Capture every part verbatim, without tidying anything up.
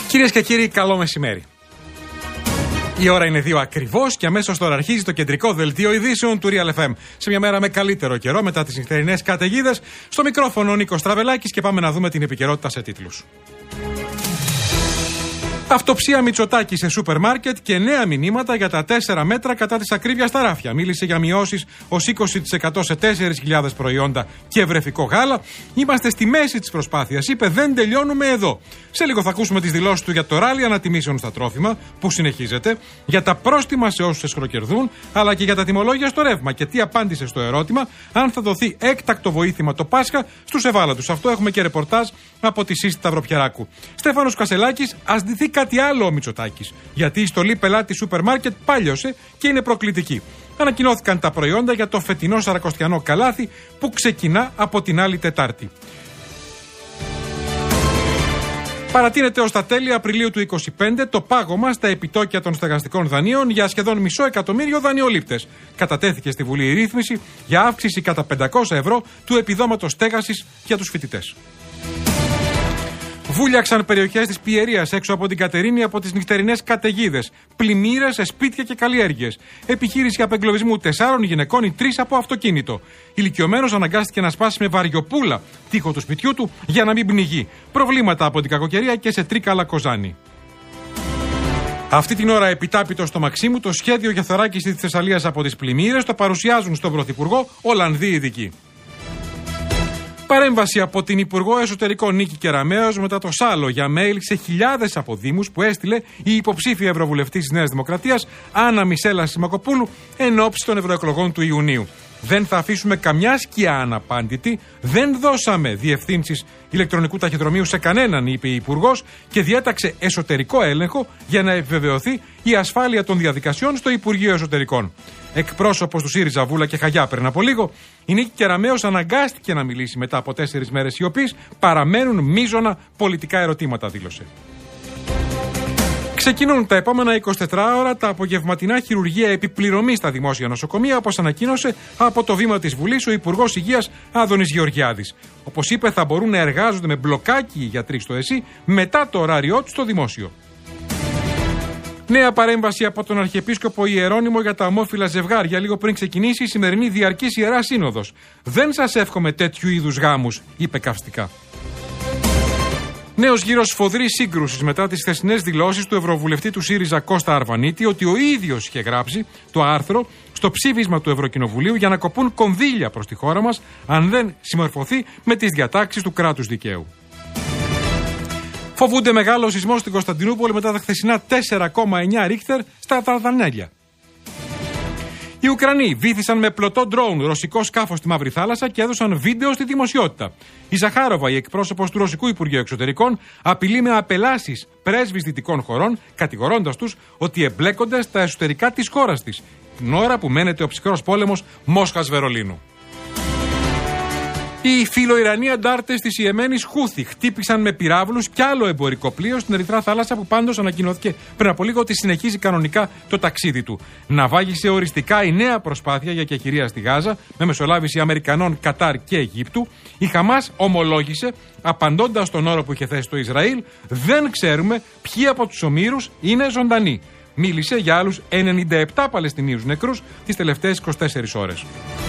Κυρίες και κύριοι, καλό μεσημέρι. Η ώρα είναι δύο ακριβώς και αμέσως τώρα αρχίζει το κεντρικό δελτίο ειδήσεων του Real εφ εμ. Σε μια μέρα με καλύτερο καιρό μετά τις νυχτερινές καταιγίδες, στο μικρόφωνο ο Νίκος Τραβελάκης και πάμε να δούμε την επικαιρότητα σε τίτλους. Αυτοψία Μητσοτάκη σε σούπερ μάρκετ και νέα μηνύματα για τα τέσσερα μέτρα κατά της ακρίβειας στα ράφια. Μίλησε για μειώσεις ως είκοσι τοις εκατό σε τέσσερις χιλιάδες προϊόντα και βρεφικό γάλα. Είμαστε στη μέση της προσπάθειας, είπε, δεν τελειώνουμε εδώ. Σε λίγο θα ακούσουμε τις δηλώσεις του για το ράλι ανατιμήσεων στα τρόφιμα που συνεχίζεται, για τα πρόστιμα σε όσους εσχροκερδούν, αλλά και για τα τιμολόγια στο ρεύμα. Και τι απάντησε στο ερώτημα αν θα δοθεί έκτακτο βοήθημα το Πάσχα στους ευάλωτους. Αυτό έχουμε και ρεπορτάζ από τη Σύστη Σταυροπιεράκου. Στέφανος Κασελάκης, ας ντυθεί κάτι άλλο ο Μητσοτάκης, γιατί η στολή πελάτη σούπερ μάρκετ πάλιωσε και είναι προκλητική. Ανακοινώθηκαν τα προϊόντα για το φετινό σαρακοστιανό καλάθι που ξεκινά από την άλλη Τετάρτη. Παρατείνεται ως τα τέλη Απριλίου του είκοσι πέντε το πάγωμα στα επιτόκια των στεγαστικών δανείων για σχεδόν μισό εκατομμύριο δανειολήπτες. Κατατέθηκε στη Βουλή η ρύθμιση για αύξηση κατά πεντακόσια ευρώ του επιδόματος στέγασης για τους φοιτητές. Βούλιαξαν περιοχές της Πιερίας έξω από την Κατερίνη από τις νυχτερινές καταιγίδες. Πλημμύρες σε σπίτια και καλλιέργειες. Επιχείρηση απεγκλωβισμού τεσσάρων γυναικών, οι τρεις από αυτοκίνητο. Ηλικιωμένος αναγκάστηκε να σπάσει με βαριοπούλα τοίχο του σπιτιού του για να μην πνιγεί. Προβλήματα από την κακοκαιρία και σε Τρίκαλα Κοζάνη. Αυτή την ώρα επιτάπητο στο Μαξίμου το σχέδιο για θωράκιση της Θεσσαλίας από τις πλημμύρες το παρουσιάζουν στον Πρωθυπουργό Ολλανδοί ειδικοί. Παρέμβαση από την Υπουργό Εσωτερικών Νίκη Κεραμέως μετά το σάλο για mail σε χιλιάδες από δήμους που έστειλε η υποψήφια Ευρωβουλευτής της Νέας Δημοκρατίας Άννα Μισέλα Σιμακοπούλου εν ώψη των ευρωεκλογών του Ιουνίου. Δεν θα αφήσουμε καμιά σκιά αναπάντητη, δεν δώσαμε διευθύνσεις ηλεκτρονικού ταχυδρομείου σε κανέναν, είπε η Υπουργός και διέταξε εσωτερικό έλεγχο για να επιβεβαιωθεί η ασφάλεια των διαδικασιών στο Υπουργείο Εσωτερικών. Εκπρόσωπος του ΣΥΡΙΖΑ Βούλα και Χαγιά πριν από λίγο, η Νίκη Κεραμέως αναγκάστηκε να μιλήσει μετά από τέσσερις μέρες σιωπής. Παραμένουν μείζωνα πολιτικά ερωτήματα, δήλωσε. Ξεκινούν τα επόμενα εικοσιτέσσερις ώρα τα απογευματινά χειρουργεία επιπληρωμή στα δημόσια νοσοκομεία, όπως ανακοίνωσε από το βήμα της Βουλής ο Υπουργός Υγείας Άδωνης Γεωργιάδης. Όπως είπε, θα μπορούν να εργάζονται με μπλοκάκι οι γιατροί στο ΕΣΥ μετά το ωράριό τους στο δημόσιο. Νέα παρέμβαση από τον Αρχιεπίσκοπο Ιερώνυμο για τα ομόφυλα ζευγάρια λίγο πριν ξεκινήσει η σημερινή διαρκής Ιερά Σύνοδος. Δεν σας εύχομαι τέτοιου είδους γάμους, είπε καυστικά. Νέος γύρος σφοδρής σύγκρουσης μετά τις χθεσινές δηλώσεις του Ευρωβουλευτή του ΣΥΡΙΖΑ Κώστα Αρβανίτη ότι ο ίδιος είχε γράψει το άρθρο στο ψήφισμα του Ευρωκοινοβουλίου για να κοπούν κονδύλια προς τη χώρα μας αν δεν συμμορφωθεί με τις διατάξεις του κράτους δικαίου. Φοβούνται μεγάλο σεισμό στην Κωνσταντινούπολη μετά τα χθεσινά τέσσερα κόμμα εννιά ρίχτερ στα Δαρδανέλια. Οι Ουκρανοί βύθισαν με πλωτό ντρόουν ρωσικό σκάφος στη Μαύρη Θάλασσα και έδωσαν βίντεο στη δημοσιότητα. Η Ζαχάροβα, η εκπρόσωπος του Ρωσικού Υπουργείου Εξωτερικών, απειλεί με απελάσεις πρέσβεις δυτικών χωρών, κατηγορώντας τους ότι εμπλέκονται στα εσωτερικά της χώρας της, την ώρα που μένεται ο ψυχρός πόλεμος Μόσχας-Βερολίνου. Οι φιλοϊρανοί αντάρτες της Ιεμένης Χούθη χτύπησαν με πυράβλους κι άλλο εμπορικό πλοίο στην Ερυθρά Θάλασσα που πάντως ανακοινώθηκε πριν από λίγο ότι συνεχίζει κανονικά το ταξίδι του. Ναυάγησε οριστικά η νέα προσπάθεια για κεχηρία στη Γάζα με μεσολάβηση Αμερικανών, Κατάρ και Αιγύπτου. Η Χαμάς ομολόγησε, απαντώντας στον όρο που είχε θέσει το Ισραήλ, δεν ξέρουμε ποιοι από τους ομήρους είναι ζωντανοί. Μίλησε για άλλους ενενήντα επτά Παλαιστινίους νεκρούς τις τελευταίες είκοσι τέσσερις ώρες.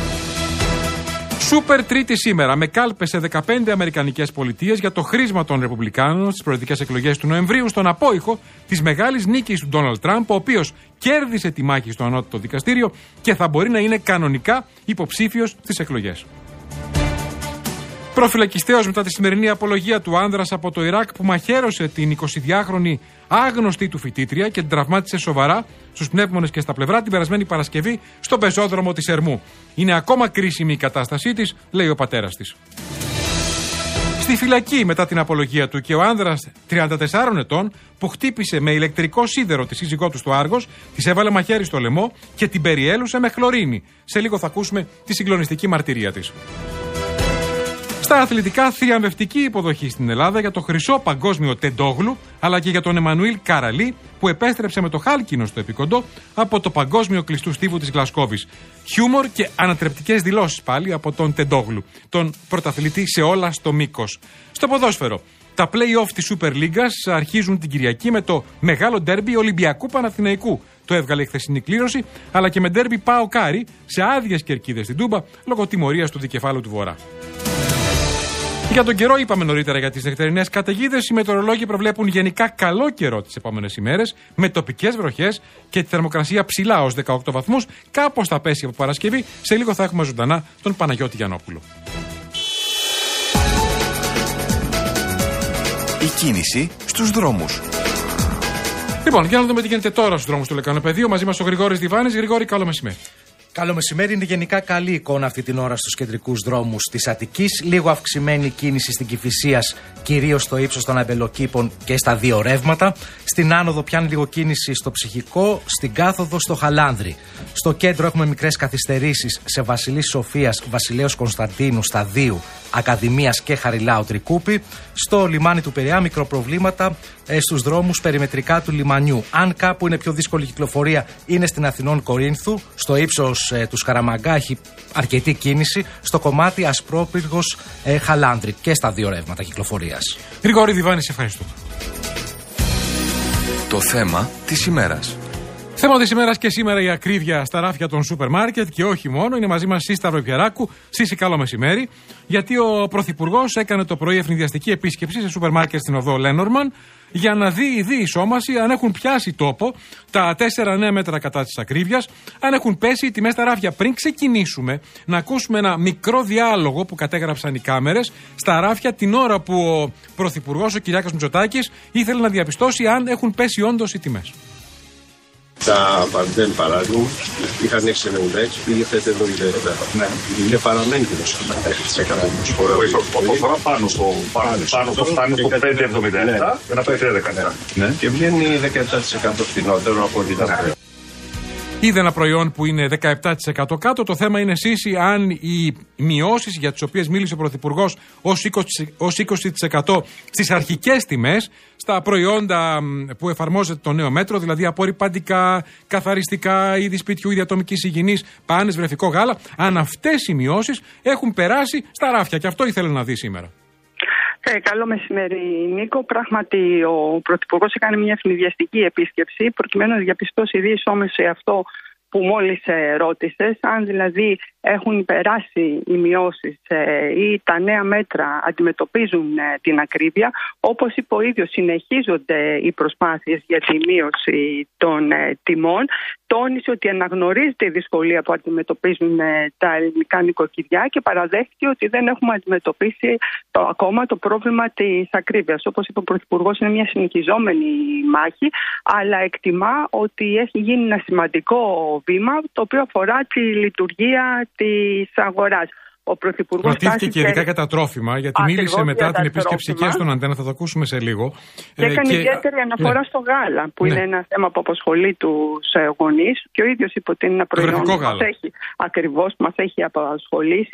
Σούπερ Τρίτη σήμερα με κάλπες σε δεκαπέντε Αμερικανικές πολιτείες για το χρήσμα των Ρεπουμπλικάνων στις προεδρικές εκλογές του Νοεμβρίου στον απόϊχο της μεγάλης νίκης του Ντόναλντ Τραμπ, ο οποίος κέρδισε τη μάχη στο ανώτατο δικαστήριο και θα μπορεί να είναι κανονικά υποψήφιος στις εκλογές. Προφυλακιστέως μετά τη σημερινή απολογία του άνδρας από το Ιράκ που μαχαίρωσε την εικοσιδυάχρονη άγνωστη του φοιτήτρια και την τραυμάτισε σοβαρά στους πνεύμονες και στα πλευρά την περασμένη Παρασκευή στον πεζόδρομο της Ερμού. Είναι ακόμα κρίσιμη η κατάστασή της, λέει ο πατέρας της. Στη φυλακή μετά την απολογία του και ο άνδρας τριάντα τεσσάρων ετών που χτύπησε με ηλεκτρικό σίδερο τη σύζυγό του στο Άργος, της έβαλε μαχαίρι στο λαιμό και την περιέλουσε με χλωρίνη. Σε λίγο θα ακούσουμε τη συγκλονιστική μαρτυρία της. Στα αθλητικά, θριαμβευτική υποδοχή στην Ελλάδα για το χρυσό παγκόσμιο τεντόγλου, αλλά και για τον Εμμανουήλ Καραλή, που επέστρεψε με το χάλκινο στο επικοντό από το παγκόσμιο κλειστού στίβου της Γλασκόβης. Χιούμορ και ανατρεπτικές δηλώσεις πάλι από τον τεντόγλου, τον πρωταθλητή σε όλα στο μήκος. Στο ποδόσφαιρο. Τα play-off της Super League αρχίζουν την Κυριακή με το μεγάλο ντέρμπι Ολυμπιακού Παναθηναϊκού. Το έβγαλε η χθεσινή κλήρωση, αλλά και με ντέρμπι Πάο Κάρι σε άδειες κερκίδες στην Τούμπα λόγω τιμωρίας του δικεφάλου του Βορρά. Για τον καιρό, είπαμε νωρίτερα για τις νυχτερινές καταιγίδες. Οι μετεωρολόγοι προβλέπουν γενικά καλό καιρό τις επόμενες ημέρες, με τοπικές βροχές και τη θερμοκρασία ψηλά ως δεκαοκτώ βαθμούς. Κάπως θα πέσει από Παρασκευή. Σε λίγο θα έχουμε ζωντανά τον Παναγιώτη Γιαννόπουλο. Η κίνηση στους δρόμους. Λοιπόν, για να δούμε τι γίνεται τώρα στους δρόμους του Λεκανοπεδίου. Μαζί μας ο Γρηγόρης Διβάνης. Γρηγόρη, καλό μεσημέρι. Καλό μεσημέρι. Είναι γενικά καλή εικόνα αυτή την ώρα στους κεντρικούς δρόμους της Αττικής. Λίγο αυξημένη κίνηση στην Κηφισίας, κυρίως στο ύψος των Αμπελοκήπων και στα δύο ρεύματα. Στην άνοδο πιάνει λίγο κίνηση στο Ψυχικό, στην κάθοδο στο Χαλάνδρη. Στο κέντρο έχουμε μικρές καθυστερήσεις σε Βασιλής Σοφίας, Βασιλέως Κωνσταντίνου, Σταδίου, Ακαδημίας και Χαριλάου Τρικούπη. Στο λιμάνι του Πειραιά μικροπροβλήματα ε, στους δρόμους περιμετρικά του λιμανιού. Αν κάπου είναι πιο δύσκολη κυκλοφορία, είναι στην Αθηνών Κορίνθου. Στο ύψος ε, του Σκαραμαγκά έχει αρκετή κίνηση. Στο κομμάτι Ασπρόπυργος ε, Χαλάνδρη και στα δύο ρεύματα κυκλοφορίας. Γρηγόρη Διβάνη, σε ευχαριστώ. Το θέμα της ημέρας. Θέμα της ημέρας και σήμερα η ακρίβεια στα ράφια των σούπερ μάρκετ και όχι μόνο. Είναι μαζί μας η Σταύρο Πιεράκου. Σύση, καλό μεσημέρι. Γιατί ο Πρωθυπουργός έκανε το πρωί ευνηδιαστική επίσκεψη σε σούπερ μάρκετ στην οδό Λένορμαν για να δει η διεισόμαση αν έχουν πιάσει τόπο τα τέσσερα νέα μέτρα κατά της ακρίβειας, αν έχουν πέσει οι τιμές στα ράφια. Πριν ξεκινήσουμε, να ακούσουμε ένα μικρό διάλογο που κατέγραψαν οι κάμερες στα ράφια την ώρα που ο Πρωθυπουργός, ο Κυριάκος Μητσοτάκης, ήθελε να διαπιστώσει αν έχουν πέσει όντως οι τιμές. Τα Παντέλ παράδειγμα είχαν έξι ενενήντα έξι, πήγε πέντε ενενήντα επτά. Ναι. Και παραμένει και το σαράντα έξι τοις εκατό. Τώρα πάνω στο πέντε εβδομήντα επτά και να πάει τρία δεκαεπτά. Και βγαίνει δεκαεπτά τοις εκατό φθηνότερο από ό,τι ήταν πριν. Είδε ένα προϊόν που είναι δεκαεπτά τοις εκατό κάτω. Το θέμα είναι σύση αν οι μειώσεις για τις οποίες μίλησε ο Πρωθυπουργός ως είκοσι τοις εκατό στις αρχικές τιμές, στα προϊόντα που εφαρμόζεται το νέο μέτρο, δηλαδή απορριπαντικά, καθαριστικά, είδη σπιτιού, είδη ατομικής υγιεινής, πάνες, βρεφικό γάλα, αν αυτές οι μειώσεις έχουν περάσει στα ράφια. Και αυτό ήθελε να δει σήμερα. Ε, καλό μεσημέρι, Νίκο. Πράγματι, ο Πρωθυπουργός έκανε μια ευνηδιαστική επίσκεψη προκειμένου να διαπιστώσει η διεισόμαση αυτό που μόλις ε, ρώτησες, αν δηλαδή έχουν περάσει οι μειώσεις ε, ή τα νέα μέτρα αντιμετωπίζουν ε, την ακρίβεια. Όπως είπε ο ίδιος, συνεχίζονται οι προσπάθειες για τη μείωση των ε, τιμών. Τόνισε ότι αναγνωρίζεται η δυσκολία που αντιμετωπίζουν ε, τα ελληνικά νοικοκυριά και παραδέχτηκε ότι δεν έχουμε αντιμετωπίσει το, ακόμα το πρόβλημα της ακρίβειας. Όπως είπε ο Πρωθυπουργός, είναι μια συνεχιζόμενη μάχη, αλλά εκτιμά ότι έχει γίνει ένα σημαντικό βήμα το οποίο αφορά τη λειτουργία της αγοράς. Ο Πρωθυπουργός ρωτήθηκε και ειδικά για τα τρόφιμα, γιατί ακριβώς μίλησε μετά την επίσκεψη και στον Αντένα, θα το ακούσουμε σε λίγο. Και έκανε και... ιδιαίτερη αναφορά ναι. στο γάλα, που ναι. είναι ένα θέμα που απασχολεί τους γονείς. Και ο ίδιος είπε ότι είναι ένα προϊόν που μας έχει, ακριβώς, μας έχει απασχολήσει.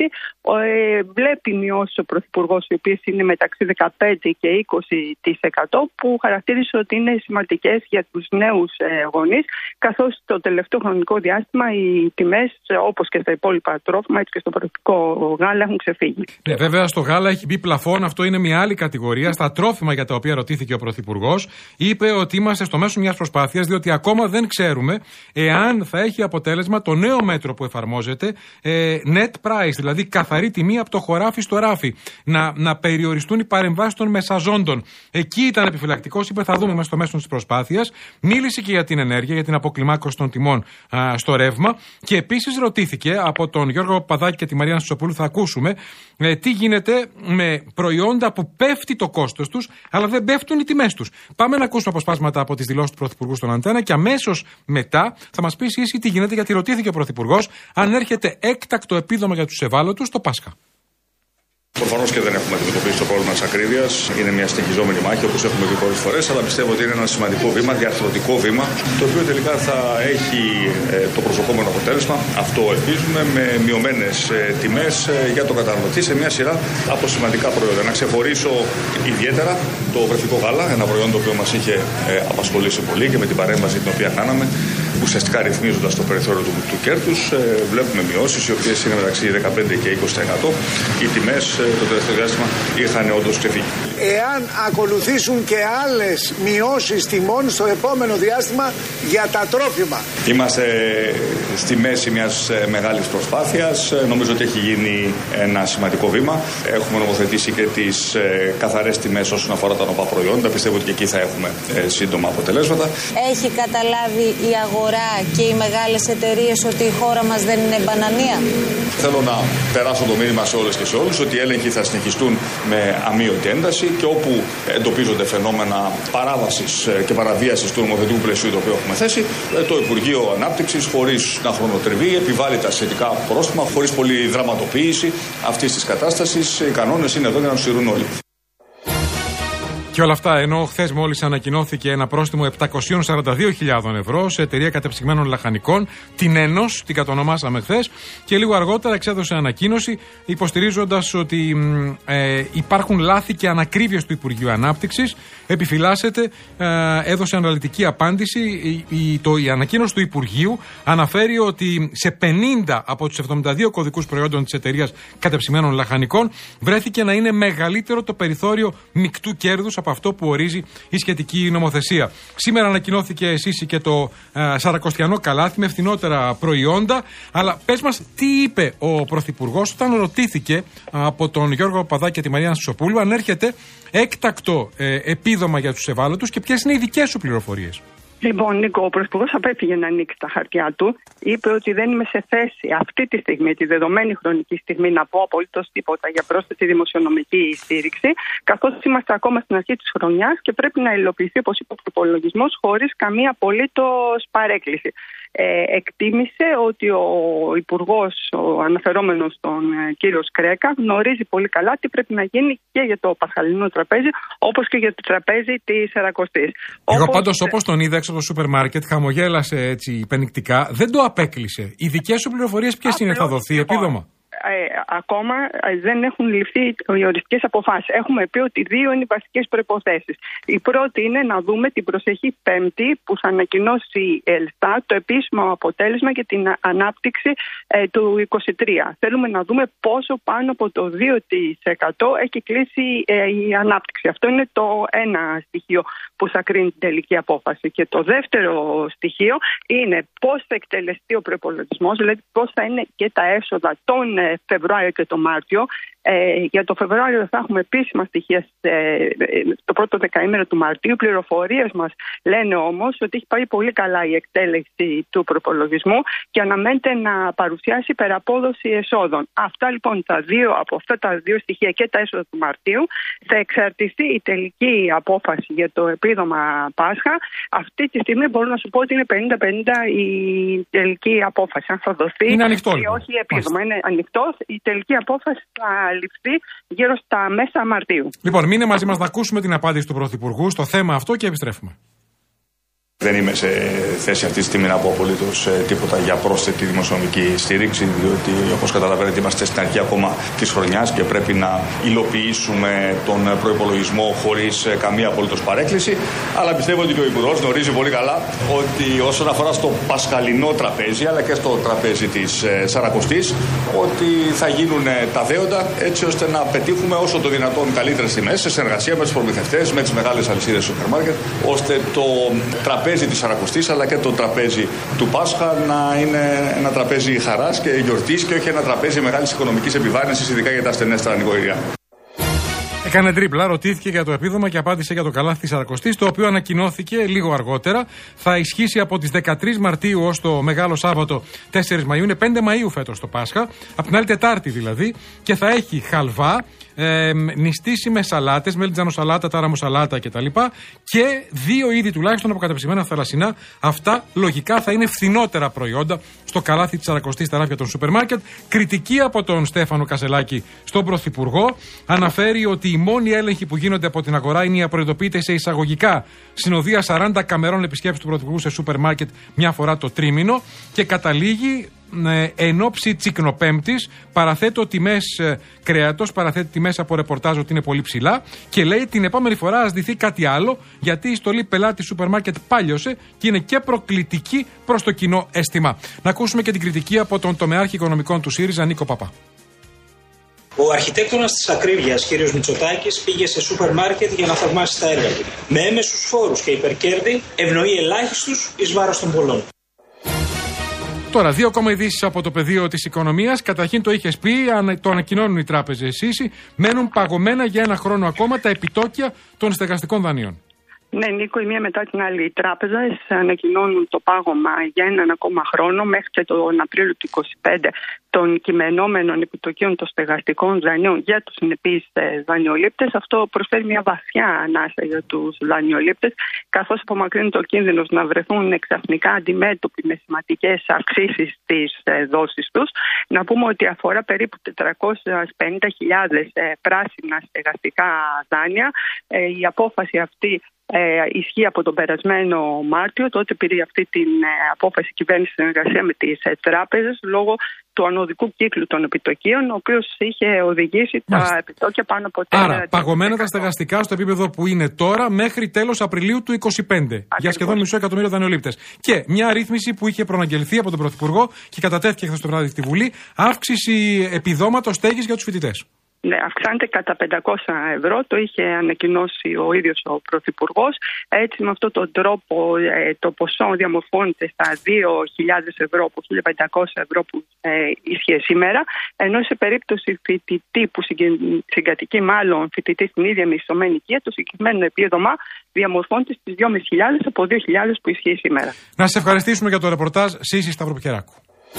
Ε, βλέπει μειώσεις ο Πρωθυπουργός, οι οποίες είναι μεταξύ δεκαπέντε και είκοσι τοις εκατό, που χαρακτήρισε ότι είναι σημαντικές για τους νέους γονείς, καθώς το τελευταίο χρονικό διάστημα οι τιμές, όπως και στα υπόλοιπα τρόφιμα, έτσι και στο προεδρικό γάλα, έχουν ξεφύγει. Ναι, βέβαια στο γάλα έχει μπει πλαφόν, αυτό είναι μια άλλη κατηγορία. Στα τρόφιμα για τα οποία ρωτήθηκε ο Πρωθυπουργός, είπε ότι είμαστε στο μέσο μιας προσπάθειας, διότι ακόμα δεν ξέρουμε εάν θα έχει αποτέλεσμα το νέο μέτρο που εφαρμόζεται, ε, net price, δηλαδή καθαρή τιμή από το χωράφι στο ράφι. Να, να περιοριστούν οι παρεμβάσεις των μεσαζόντων. Εκεί ήταν επιφυλακτικός, είπε θα δούμε μέσα στο μέσο της προσπάθειας. Μίλησε και για την ενέργεια, για την αποκλιμάκωση των τιμών α, στο ρεύμα. Και επίσης ρωτήθηκε από τον Γιώργο Παπαδάκη και τη Μαρία Σοπούλου, θα ακούσουμε ε, τι γίνεται με προϊόντα που πέφτει το κόστος τους, αλλά δεν πέφτουν οι τιμές τους. Πάμε να ακούσουμε αποσπάσματα από τις δηλώσεις του Πρωθυπουργού στον Αντένα και αμέσως μετά θα μας πει εσύ τι γίνεται, γιατί ρωτήθηκε ο Πρωθυπουργός αν έρχεται έκτακτο επίδομα για τους ευάλωτους το Πάσχα. Προφανώς και δεν έχουμε αντιμετωπίσει το πρόβλημα της ακρίβειας. Είναι μια συνεχιζόμενη μάχη, όπως έχουμε πει πολλές φορές, αλλά πιστεύω ότι είναι ένα σημαντικό βήμα, διαρθρωτικό βήμα, το οποίο τελικά θα έχει ε, το προσδοκόμενο αποτέλεσμα. Αυτό ελπίζουμε, με μειωμένες ε, τιμές ε, για τον καταναλωτή σε μια σειρά από σημαντικά προϊόντα. Να ξεχωρίσω ιδιαίτερα το βρεφικό γάλα, ένα προϊόν το οποίο μας είχε ε, απασχολήσει πολύ και με την παρέμβαση την οποία κάναμε. ουσιαστικά ρυθμίζοντας το περιθώριο του, του κέρδους, ε, βλέπουμε μειώσεις οι οποίες είναι μεταξύ δεκαπέντε και είκοσι τοις εκατό. Οι τιμές ε, το τελευταίο διάστημα είχαν όντως ξεφύγει. Εάν ακολουθήσουν και άλλες μειώσεις τιμών στο επόμενο διάστημα για τα τρόφιμα. Είμαστε στη μέση μιας μεγάλης προσπάθειας. Νομίζω ότι έχει γίνει ένα σημαντικό βήμα. Έχουμε νομοθετήσει και τις καθαρές τιμές όσον αφορά τα νοπά προϊόντα. Πιστεύω ότι και εκεί θα έχουμε σύντομα αποτελέσματα. Έχει καταλάβει η αγορά και οι μεγάλες εταιρείες ότι η χώρα μας δεν είναι μπανανία? Θέλω να περάσω το μήνυμα σε όλες και σε όλους ότι οι έλεγχοι θα συνεχιστούν με αμείωτη ένταση και όπου εντοπίζονται φαινόμενα παράβασης και παραβίασης του νομοθετικού πλαισίου το οποίο έχουμε θέσει, το Υπουργείο Ανάπτυξης, χωρίς να χρονοτριβεί, επιβάλλει τα σχετικά πρόστιμα, χωρίς πολλή δραματοποίηση αυτής της κατάστασης. Οι κανόνες είναι εδώ για να τους στηρούν όλοι. Και όλα αυτά ενώ χθες μόλις ανακοινώθηκε ένα πρόστιμο επτακόσιες σαράντα δύο χιλιάδες ευρώ σε εταιρεία κατεψυγμένων λαχανικών, την Ένος, την κατονομάσαμε χθες, και λίγο αργότερα εξέδωσε ανακοίνωση υποστηρίζοντας ότι ε, υπάρχουν λάθη και ανακρίβειες του Υπουργείου Ανάπτυξης. Επιφυλάσσεται, ε, έδωσε αναλυτική απάντηση. Η, η, το, η ανακοίνωση του Υπουργείου αναφέρει ότι σε πενήντα από τους εβδομήντα δύο κωδικούς προϊόντων της εταιρείας κατεψυγμένων λαχανικών βρέθηκε να είναι μεγαλύτερο το περιθώριο μεικτού κέρδους από αυτό που ορίζει η σχετική νομοθεσία. Σήμερα ανακοινώθηκε εσείς και το ε, σαρακοστιανό καλάθι με φθηνότερα προϊόντα. Αλλά πες μας, τι είπε ο Πρωθυπουργός όταν ρωτήθηκε από τον Γιώργο Παπαδάκη και τη Μαρία Σοπούλου αν έρχεται έκτακτο ε, επίδομα για τους ευάλωτους και ποιες είναι οι δικές σου πληροφορίες. Λοιπόν, Νίκο, ο Πρωθυπουργός απέφυγε να ανοίξει τα χαρτιά του. Είπε ότι δεν είμαι σε θέση αυτή τη στιγμή, τη δεδομένη χρονική στιγμή, να πω απολύτως τίποτα για πρόσθετη δημοσιονομική στήριξη, καθώς είμαστε ακόμα στην αρχή της χρονιάς και πρέπει να υλοποιηθεί, όπως είπε, ο προπολογισμός χωρίς καμία απολύτως παρέκκληση. Ε, εκτίμησε ότι ο Υπουργός, ο αναφερόμενος τον ε, κύριο Σκρέκα, γνωρίζει πολύ καλά τι πρέπει να γίνει και για το πασχαλινό τραπέζι, όπως και για το τραπέζι της Σαρακοστής. Εγώ όπως... πάντως, όπως τον είδα έξω από το σούπερ μάρκετ, χαμογέλασε έτσι υπενικτικά, δεν το απέκλεισε. Οι δικές σου πληροφορίες ποιες είναι, θα δοθεί επίδομα? Ε, ακόμα ε, δεν έχουν ληφθεί οι οριστικές αποφάσεις. Έχουμε πει ότι δύο είναι οι βασικές προϋποθέσεις. Η πρώτη είναι να δούμε την προσεχή Πέμπτη που θα ανακοινώσει η Ελστάτ το επίσημο αποτέλεσμα για την ανάπτυξη ε, του είκοσι τρία. Θέλουμε να δούμε πόσο πάνω από το δύο τοις εκατό έχει κλείσει ε, η ανάπτυξη. Αυτό είναι το ένα στοιχείο που θα κρίνει την τελική απόφαση. Και το δεύτερο στοιχείο είναι πώς θα εκτελεστεί ο προϋπολογισμός, δηλαδή πώς θα είναι και τα έσοδα των Φεβρουάριο και το Μάρτιο. Ε, για το Φεβρουάριο θα έχουμε επίσημα στοιχεία σε, το πρώτο δεκαήμερο του Μαρτίου. Οι πληροφορίες μας λένε όμως ότι έχει πάει πολύ καλά η εκτέλεση του προπολογισμού και αναμένεται να παρουσιάσει υπεραπόδοση εσόδων. Αυτά λοιπόν τα δύο, από αυτά τα δύο στοιχεία και τα έσοδα του Μαρτίου θα εξαρτηθεί η τελική απόφαση για το επίδομα Πάσχα. Αυτή τη στιγμή μπορώ να σου πω ότι είναι πενήντα πενήντα η τελική απόφαση. Αν θα δοθεί είναι ανοιχτό, ή όχι επίδομα. Είναι ανοιχτό. Η τελική απόφαση θα ληφθεί γύρω στα μέσα Μαρτίου. Λοιπόν, μείνε μαζί μας να ακούσουμε την απάντηση του Πρωθυπουργού στο θέμα αυτό και επιστρέφουμε. Δεν είμαι σε θέση αυτή τη στιγμή να πω απολύτως τίποτα για πρόσθετη δημοσιονομική στήριξη, διότι όπως καταλαβαίνετε είμαστε στην αρχή ακόμα της χρονιάς και πρέπει να υλοποιήσουμε τον προϋπολογισμό χωρίς καμία απολύτως παρέκκληση. Αλλά πιστεύω ότι και ο Υπουργός γνωρίζει πολύ καλά ότι όσον αφορά στο πασχαλινό τραπέζι αλλά και στο τραπέζι της Σαρακοστής, ότι θα γίνουν τα δέοντα έτσι ώστε να πετύχουμε όσο το δυνατόν καλύτερες τιμές σε συνεργασία με τους προμηθευτές, με τις μεγάλες αλυσίδες σούπερ μάρκετ, ώστε το τραπέζι τραπέζι της Σαρακοστής αλλά και το τραπέζι του Πάσχα να είναι ένα τραπέζι χαράς και γιορτής και όχι ένα τραπέζι μεγάλης οικονομικής επιβάρυνσης, ειδικά για τα ασθενέστερα νοικοκυριά. Έκανε τρίπλα, ρωτήθηκε για το επίδομα και απάντησε για το καλάθι της Σαρακοστής, το οποίο ανακοινώθηκε λίγο αργότερα. Θα ισχύσει από τις δεκατρείς Μαρτίου ως το Μεγάλο Σάββατο τέσσερις Μαΐου. Είναι πέντε Μαΐου φέτος το Πάσχα, από την άλλη Τετάρτη δηλαδή, και θα έχει χαλβά, ε, νηστίσιμες σαλάτες, μελιτζανοσαλάτα, ταραμοσαλάτα κτλ. Και δύο είδη τουλάχιστον από κατεψυγμένα θαλασσινά. Αυτά λογικά θα είναι φθηνότερα προϊόντα στο καλάθι της Σαρακοστής, τα ράφια των σούπερ μάρκετ. Κριτική από τον Στέφανο Κασελάκη στον Πρωθυπουργό. Αναφέρει ότι οι μόνοι έλεγχοι που γίνονται από την αγορά είναι οι απροειδοποιητές σε εισαγωγικά συνοδεία σαράντα καμερών επισκέψεις του Πρωθυπουργού σε σούπερ μάρκετ μια φορά το τρίμηνο. Και καταλήγει ε, εν ώψη Τσικνοπέμπτης. Παραθέτω τιμές ε, κρέατος, παραθέτει τιμές από ρεπορτάζ ότι είναι πολύ ψηλά. Και λέει την επόμενη φορά ας ντυθεί κάτι άλλο, γιατί η στολή πελάτη σούπερ μάρκετ πάλιωσε και είναι και προκλητική προς το κοινό αίσθημα. Να ακούσουμε και την κριτική από τον τομεάρχη οικονομικών του ΣΥΡΙΖΑ, Νίκο Παπά. Ο αρχιτέκτονας της ακρίβειας, κ. Μητσοτάκης, πήγε σε σούπερ μάρκετ για να θαυμάσει τα έργα του. Με έμεσους φόρους και υπερκέρδη ευνοεί ελάχιστους εις βάρος των πολλών. Τώρα, δύο ακόμα ειδήσεις από το πεδίο της οικονομίας. Καταρχήν το είχες πει, το ανακοινώνουν οι τράπεζες ίσοι, μένουν παγωμένα για ένα χρόνο ακόμα τα επιτόκια των στεγαστικών δανείων. Ναι, Νίκο, η μία μετά την άλλη οι τράπεζες ανακοινώνουν το πάγωμα για έναν ακόμα χρόνο μέχρι και τον Απρίλιο του είκοσι πέντε των κειμενόμενων επιτοκίων των στεγαστικών δανείων για τους συνεπείς δανειολήπτες. Αυτό προσφέρει μια βαθιά ανάσα για τους δανειολήπτες, καθώς απομακρύνει το κίνδυνος να βρεθούν ξαφνικά αντιμέτωποι με σημαντικές αυξήσεις στις δόσεις τους. Να πούμε ότι αφορά περίπου τετρακόσιες πενήντα χιλιάδες πράσινα στεγαστικά δάνεια. Η απόφαση αυτή Ε, ισχύει από τον περασμένο Μάρτιο. Τότε πήρε αυτή την ε, απόφαση η κυβέρνηση συνεργασία με τις ε, τράπεζες λόγω του ανωδικού κύκλου των επιτοκίων, ο οποίος είχε οδηγήσει Μάλιστα. τα επιτόκια πάνω από τέσσερα. Άρα, παγωμένα τα στεγαστικά στο επίπεδο που είναι τώρα μέχρι τέλος Απριλίου του είκοσι πέντε. Ακριβώς. Για σχεδόν μισό εκατομμύριο δανειολήπτες. Και μια ρύθμιση που είχε προαναγγελθεί από τον Πρωθυπουργό και κατατέθηκε χθες το βράδυ στη Βουλή, αύξηση επιδόματος στέγης για τους φοιτητές. Ναι, αυξάνεται κατά πεντακόσια ευρώ, το είχε ανακοινώσει ο ίδιος ο Πρωθυπουργός. Έτσι, με αυτόν τον τρόπο ε, το ποσό διαμορφώνεται στα δύο χιλιάδες ευρώ από χίλια πεντακόσια ευρώ που ε, ίσχυε σήμερα, ενώ σε περίπτωση φοιτητή που συγκατοικεί μάλλον φοιτητή στην ίδια μισθωμένη οικία, το συγκεκριμένο επίδομα διαμορφώνεται στις δυόμισι χιλιάδες από δύο χιλιάδες που ισχύει σήμερα. Να σας ευχαριστήσουμε για το ρεπορτάζ, Σύση Σταυροπιεράκου.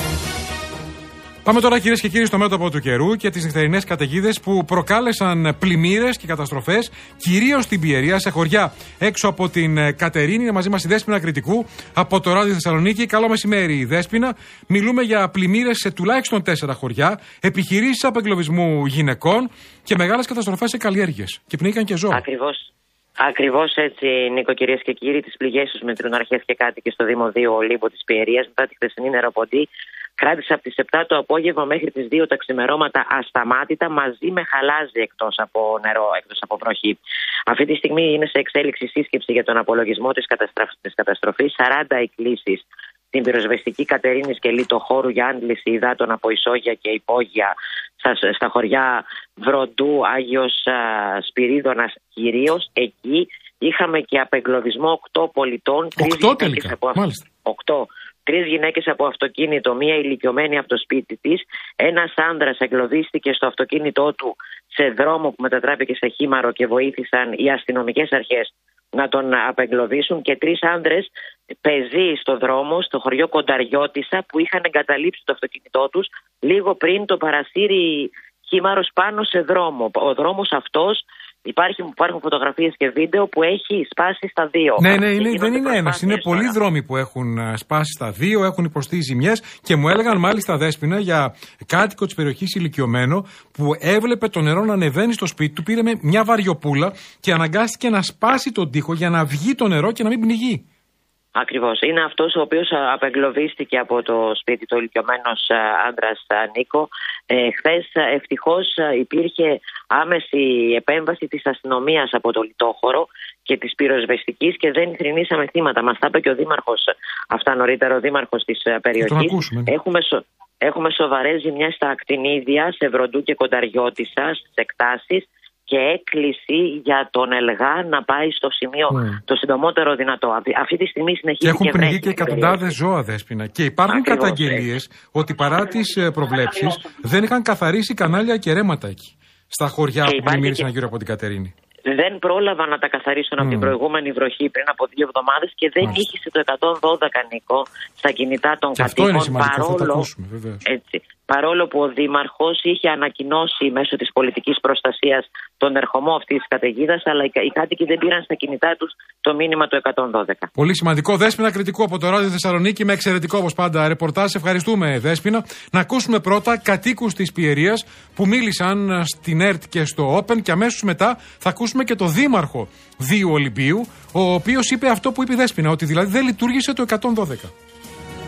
Πάμε τώρα, κυρίες και κύριοι, στο μέτωπο του καιρού και τις νυχτερινές καταιγίδες που προκάλεσαν πλημμύρες και καταστροφές, κυρίως στην Πιερία, σε χωριά έξω από την Κατερίνη. Είναι μαζί μας η Δέσποινα Κρητικού από το Ράδιο Θεσσαλονίκη. Καλό μεσημέρι, Δέσποινα. Μιλούμε για πλημμύρες σε τουλάχιστον τέσσερα χωριά, επιχειρήσεις απεγκλωβισμού γυναικών και μεγάλες καταστροφές σε καλλιέργειες. Και πνίγηκαν και ζώα. Ακριβώς. Ακριβώς έτσι, Νίκο, κυρίες και κύριοι. Τις πληγές τους μετρούν αρχές και κάτοικοι στο Δήμο δύο Ολύμπο της Πιερίας μετά τη χθεσινή νεροποντή. Κράτησε από τις επτά το απόγευμα μέχρι τις δύο τα ξημερώματα ασταμάτητα, μαζί με χαλάζι εκτός από νερό, εκτός από βροχή. Αυτή τη στιγμή είναι σε εξέλιξη σύσκεψη για τον απολογισμό της, καταστραφ... της καταστροφής. σαράντα εκκλήσεις στην πυροσβεστική Κατερίνης και Λιτοχώρου για άντληση υδάτων από ισόγεια και υπόγεια στα, στα χωριά Βροντού, Άγιος Σπυρίδωνας κυρίως. Εκεί είχαμε και απεγκλωβισμό οκτώ πολιτών. Οκτώ τελικά, από... μάλιστα. Οκτώ. Τρεις γυναίκες από αυτοκίνητο, μία ηλικιωμένη από το σπίτι της. Ένας άνδρας εγκλωβίστηκε στο αυτοκίνητό του σε δρόμο που μετατράπηκε σε χήμαρο και βοήθησαν οι αστυνομικές αρχές να τον απεγκλωβίσουν. Και τρεις άνδρες πεζοί στο δρόμο, στο χωριό Κονταριώτισσα, που είχαν εγκαταλείψει το αυτοκίνητό τους λίγο πριν το παρασύρει χήμαρος πάνω σε δρόμο. Ο δρόμος αυτός, Υπάρχει, υπάρχουν φωτογραφίες και βίντεο που έχει σπάσει στα δύο. Ναι, ναι, είναι, δεν είναι ένας. Είναι πολλοί δρόμοι που έχουν σπάσει στα δύο, έχουν υποστεί ζημιές και μου έλεγαν μάλιστα, Δέσποινα, για κάτοικο της περιοχής ηλικιωμένο που έβλεπε το νερό να ανεβαίνει στο σπίτι του, πήρε με μια βαριοπούλα και αναγκάστηκε να σπάσει τον τοίχο για να βγει το νερό και να μην πνιγεί. Ακριβώς. Είναι αυτός ο οποίος απεγκλωβίστηκε από το σπίτι του ηλικιωμένος άντρας, Νίκο. Ε, χθες ευτυχώς υπήρχε άμεση επέμβαση της αστυνομίας από το Λιτόχωρο και της πυροσβεστικής και δεν θρηνήσαμε θύματα. Μας τα είπε και ο δήμαρχος αυτά νωρίτερα, ο δήμαρχος της περιοχής. Έχουμε, σο, έχουμε σοβαρές ζημιές στα ακτινίδια, σε Βροντού και Κονταριώτισσα, στις εκτάσεις. Και έκκληση για τον ΕΛΓΑ να πάει στο σημείο mm. το συντομότερο δυνατό. Αυτή τη στιγμή συνεχίζει και έχουν και πνιγεί και εκατοντάδες ζώα, Δέσποινα. Και υπάρχουν καταγγελίες ότι παρά τις προβλέψεις δεν είχαν καθαρίσει κανάλια και ρέματα εκεί. Στα χωριά που πλημμύρισαν και... γύρω από την Κατερίνη. Δεν πρόλαβαν να τα καθαρίσουν mm. από την προηγούμενη βροχή πριν από δύο εβδομάδες και δεν Μάλιστα. Ήχησε το εκατόν δώδεκα, Νίκο, στα κινητά των και κατοίκων. Αυτό είναι σημαντικό, παρόλο, θα το ακούσουμε, βεβαίως. Έτσι, παρόλο που ο Δήμαρχος είχε ανακοινώσει μέσω της πολιτικής προστασίας τον ερχομό αυτής της καταιγίδας, αλλά οι κάτοικοι δεν πήραν στα κινητά τους το μήνυμα του εκατόν δώδεκα. Πολύ σημαντικό. Δέσποινα Κρητικού από το Ράδιο Θεσσαλονίκη με εξαιρετικό όπως πάντα ρεπορτάζ. Ευχαριστούμε, Δέσποινα. Να ακούσουμε πρώτα κατοίκους της Πιερίας που μίλησαν στην ΕΡΤ και στο Open και αμέσως μετά θα ακούσουμε και το Δήμαρχο Δίου Ολυμπίου, ο οποίος είπε αυτό που είπε η Δέσποινα, ότι δηλαδή δεν λειτουργήσε το εκατόν δώδεκα.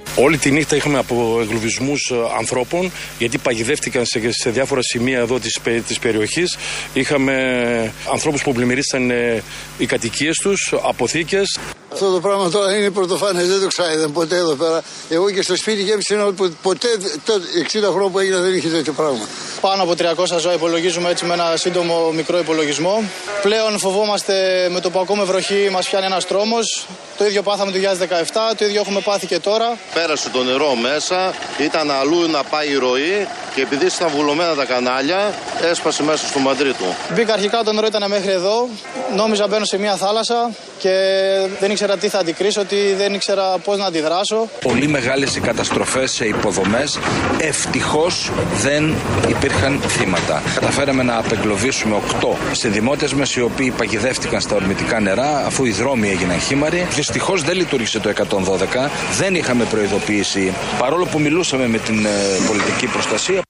Όλη τη νύχτα είχαμε απογκλωβισμούς ανθρώπων, γιατί παγιδεύτηκαν σε, σε διάφορα σημεία εδώ της, της περιοχής. Είχαμε ανθρώπους που πλημμυρίσαν ε, οι κατοικίες τους, αποθήκες. Αυτό το πράγμα τώρα είναι πρωτοφανές, δεν το ξάιδαν ποτέ εδώ πέρα. Εγώ και στο σπίτι γέμισε ποτέ, εξήντα χρόνια που έγινα δεν είχε τέτοιο πράγμα. Πάνω από τριακόσια ζώα υπολογίζουμε έτσι με ένα σύντομο μικρό υπολογισμό. Πλέον φοβόμαστε με το που ακούμε βροχή μας πιάνει ένας τρόμος. Το ίδιο πάθαμε το δύο χιλιάδες δεκαεπτά, το ίδιο έχουμε πάθει και τώρα. Πέρασε το νερό μέσα, ήταν αλλού να πάει η ροή και επειδή ήταν βουλωμένα τα κανάλια, έσπασε μέσα στο μαντρί του. Μπήκα αρχικά το νερό ήταν μέχρι εδώ, νόμιζα μπαίνω σε μια θάλασσα και δεν ήξερα τι θα αντικρίσω, ότι δεν ήξερα πώς να αντιδράσω. Πολύ μεγάλες οι καταστροφές σε υποδομές, ευτυχώς δεν υπήρχαν θύματα. Καταφέραμε να απεγκλωβίσουμε οκτώ συνδημότες μας, οι οποίοι παγιδεύτηκαν στα ορμητικά νερά, αφού οι δρόμοι έγιναν χήμαροι. Δυστυχώς δεν λειτουργήσε το εκατόν δώδεκα, δεν είχαμε προειδοποίηση, παρόλο που μιλούσαμε με την ε, πολιτική προστασία.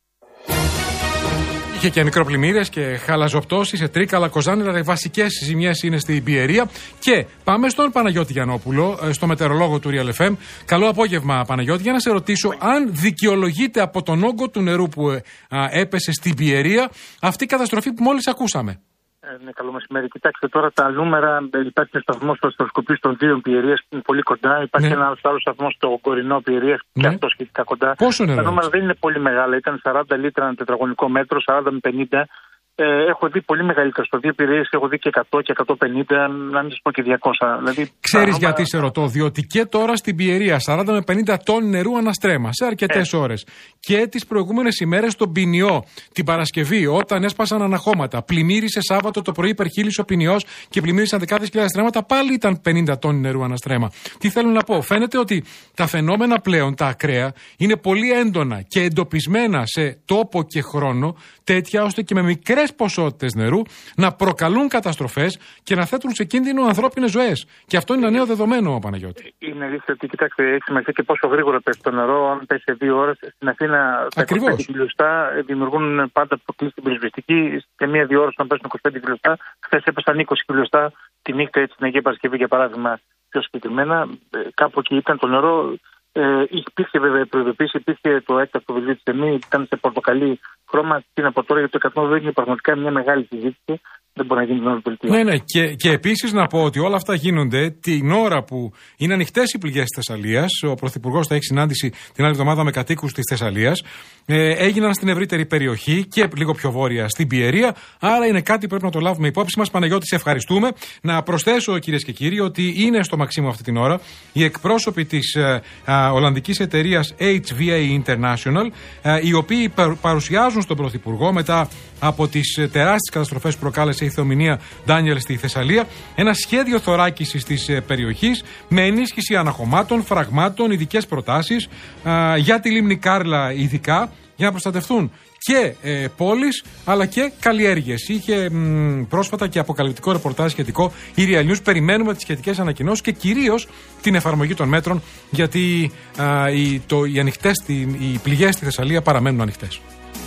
Είχε και μικροπλημμύρες και χαλαζοπτώσεις σε Τρίκαλα, Κοζάνη. Οι βασικές ζημιές είναι στην Πιερία. Και πάμε στον Παναγιώτη Γιαννόπουλο, στο μετεωρολόγο του Real εφ εμ. Καλό απόγευμα, Παναγιώτη, για να σε ρωτήσω αν δικαιολογείται από τον όγκο του νερού που α, έπεσε στην Πιερία αυτή η καταστροφή που μόλις ακούσαμε. Ε, ναι, καλό μεσημέρι. Κοιτάξτε τώρα τα νούμερα. Υπάρχει ένα σταθμό στο αστροσκοπείο των δύο Πιερίας που είναι πολύ κοντά. Υπάρχει ναι. ένα άλλο σταθμό στο Κορινό Πιερίας που ναι. και αυτό σχετικά κοντά. Πόσο νερό? Τα νούμερα δεν είναι πολύ μεγάλα. Ήταν σαράντα λίτρα ένα τετραγωνικό μέτρο, σαράντα με πενήντα. Ε, έχω δει πολύ μεγαλύτερα. Στο δύο Πιερίες έχω δει και εκατό και εκατόν πενήντα, να μην σα πω και διακόσια. Δηλαδή, ξέρεις γιατί σε ρωτώ? Διότι και τώρα στην Πιερία σαράντα με πενήντα τόνοι νερού αναστρέμα σε αρκετές ε. ώρες. Και τις προηγούμενες ημέρες στον Ποινιό, την Παρασκευή, όταν έσπασαν αναχώματα, πλημμύρισε Σάββατο το πρωί, υπερχείλησε ο Ποινιός και πλημμύρισαν δεκάδες χιλιάδες στρέμματα, πάλι ήταν πενήντα τόνοι νερού αναστρέμα. Τι θέλω να πω? Φαίνεται ότι τα φαινόμενα πλέον, τα ακραία, είναι πολύ έντονα και εντοπισμένα σε τόπο και χρόνο, τέτοια ώστε και με μικρές ποσότητες νερού να προκαλούν καταστροφές και να θέτουν σε κίνδυνο ανθρώπινες ζωές. Και αυτό είναι ένα νέο δεδομένο, Παναγιώτη. Είναι αλήθεια ότι, κοιτάξτε, έχει σημασία και πόσο γρήγορα πέσει το νερό. Αν πέσει σε δύο ώρες, στην Αθήνα τα είκοσι πέντε χιλιοστά δημιουργούν πάντα προκλήσεις στην πυροσβεστική. Σε μία-δύο ώρες, να πέσουν είκοσι πέντε χιλιοστά. Χθες έπεσαν είκοσι χιλιοστά τη νύχτα, έτσι την Αγία Παρασκευή, για παράδειγμα, πιο συγκεκριμένα. Κάπου εκεί ήταν το νερό. Ε, υπήρχε βέβαια προειδοποίηση, υπήρχε το έκτακτο βιβλίο της ΕΜΗ, ήταν σε πορτοκαλί χρώμα. Τι να πω τώρα, για το εκατό δώδεκα είναι πραγματικά μια μεγάλη συζήτηση. Δεν μπορεί να γίνει την όλη πολιτεία. Ναι, ναι. Και, και επίσης να πω ότι όλα αυτά γίνονται την ώρα που είναι ανοιχτές οι πληγές της Θεσσαλίας. Ο Πρωθυπουργός θα έχει συνάντηση την άλλη εβδομάδα με κατοίκους της Θεσσαλίας. Ε, έγιναν στην ευρύτερη περιοχή και λίγο πιο βόρεια στην Πιερία. Άρα είναι κάτι που πρέπει να το λάβουμε υπόψη μας. Παναγιώτη, σε ευχαριστούμε. Να προσθέσω, κυρίες και κύριοι, ότι είναι στο Μαξίμου αυτή την ώρα οι εκπρόσωποι της ε, ε, Ολλανδικής εταιρείας έιτς βι έι International, ε, οι οποίοι παρουσιάζουν στον Πρωθυπουργό μετά από τις τεράστιες καταστροφές που προκάλεσε η θεομηνία Ντάνιελ στη Θεσσαλία, ένα σχέδιο θωράκισης της περιοχής με ενίσχυση αναχωμάτων, φραγμάτων, ειδικές προτάσεις α, για τη λίμνη Κάρλα, ειδικά για να προστατευτούν και ε, πόλεις αλλά και καλλιέργειες. Είχε μ, πρόσφατα και αποκαλυπτικό ρεπορτάζ σχετικό η Real News. Περιμένουμε τις σχετικές ανακοινώσεις και κυρίως την εφαρμογή των μέτρων, γιατί α, οι, το, οι, ανοιχτές, οι πληγές στη Θεσσαλία παραμένουν ανοιχτές.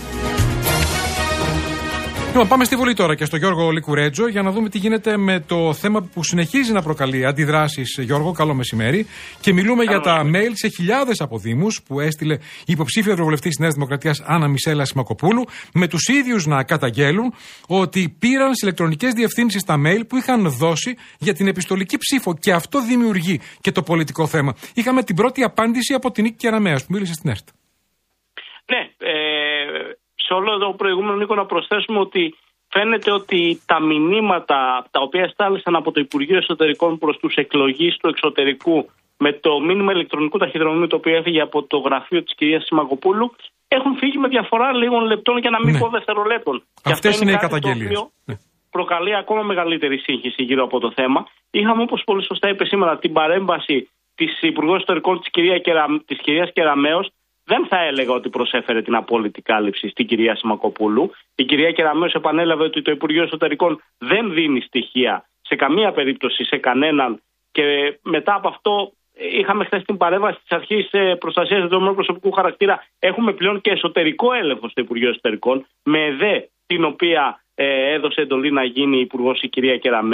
Λοιπόν, πάμε στη Βουλή τώρα και στο Γιώργο Λικουρέτζο για να δούμε τι γίνεται με το θέμα που συνεχίζει να προκαλεί αντιδράσεις. Γιώργο, καλό μεσημέρι. Και μιλούμε καλό για μεσημέρι. Τα mail σε χιλιάδες από δήμους που έστειλε η υποψήφια ευρωβουλευτής της Νέας Δημοκρατίας Άννα Μισέλα Σιμακοπούλου, με τους ίδιους να καταγγέλουν ότι πήραν σε ηλεκτρονικές διευθύνσεις τα mail που είχαν δώσει για την επιστολική ψήφο. Και αυτό δημιουργεί και το πολιτικό θέμα. Είχαμε την πρώτη απάντηση από την Νίκη Κεραμέας που μίλησε στην ΕΡΤ. Ναι, ε... σε όλο το προηγούμενο, Νίκο, να προσθέσουμε ότι φαίνεται ότι τα μηνύματα τα οποία στάλησαν από το Υπουργείο Εσωτερικών προς τους εκλογείς του εξωτερικού με το μήνυμα ηλεκτρονικού ταχυδρομείου το οποίο έφυγε από το γραφείο της κυρίας Σιμακοπούλου έχουν φύγει με διαφορά λίγων λεπτών, για να μην ναι. πω δευτερολέπτων. Αυτές είναι, είναι οι καταγγελίες. Ναι. Προκαλεί ακόμα μεγαλύτερη σύγχυση γύρω από το θέμα. Είχαμε, όπως πολύ σωστά είπε σήμερα, την παρέμβαση της Υπουργού Εσωτερικών της, κυρία Κερα... της κυρίας Κεραμέως. Δεν θα έλεγα ότι προσέφερε την απόλυτη κάλυψη στην κυρία Σιμακοπούλου. Η κυρία Κεραμέως επανέλαβε ότι το Υπουργείο Εσωτερικών δεν δίνει στοιχεία σε καμία περίπτωση σε κανέναν. Και μετά από αυτό, είχαμε χθες την παρέμβαση της Αρχής Προστασίας Δεδομένων Προσωπικού Χαρακτήρα. Έχουμε πλέον και εσωτερικό έλεγχο στο Υπουργείο Εσωτερικών, με ΕΔΕ, την οποία ε, έδωσε εντολή να γίνει υπουργός η κυρία Κεραμέως.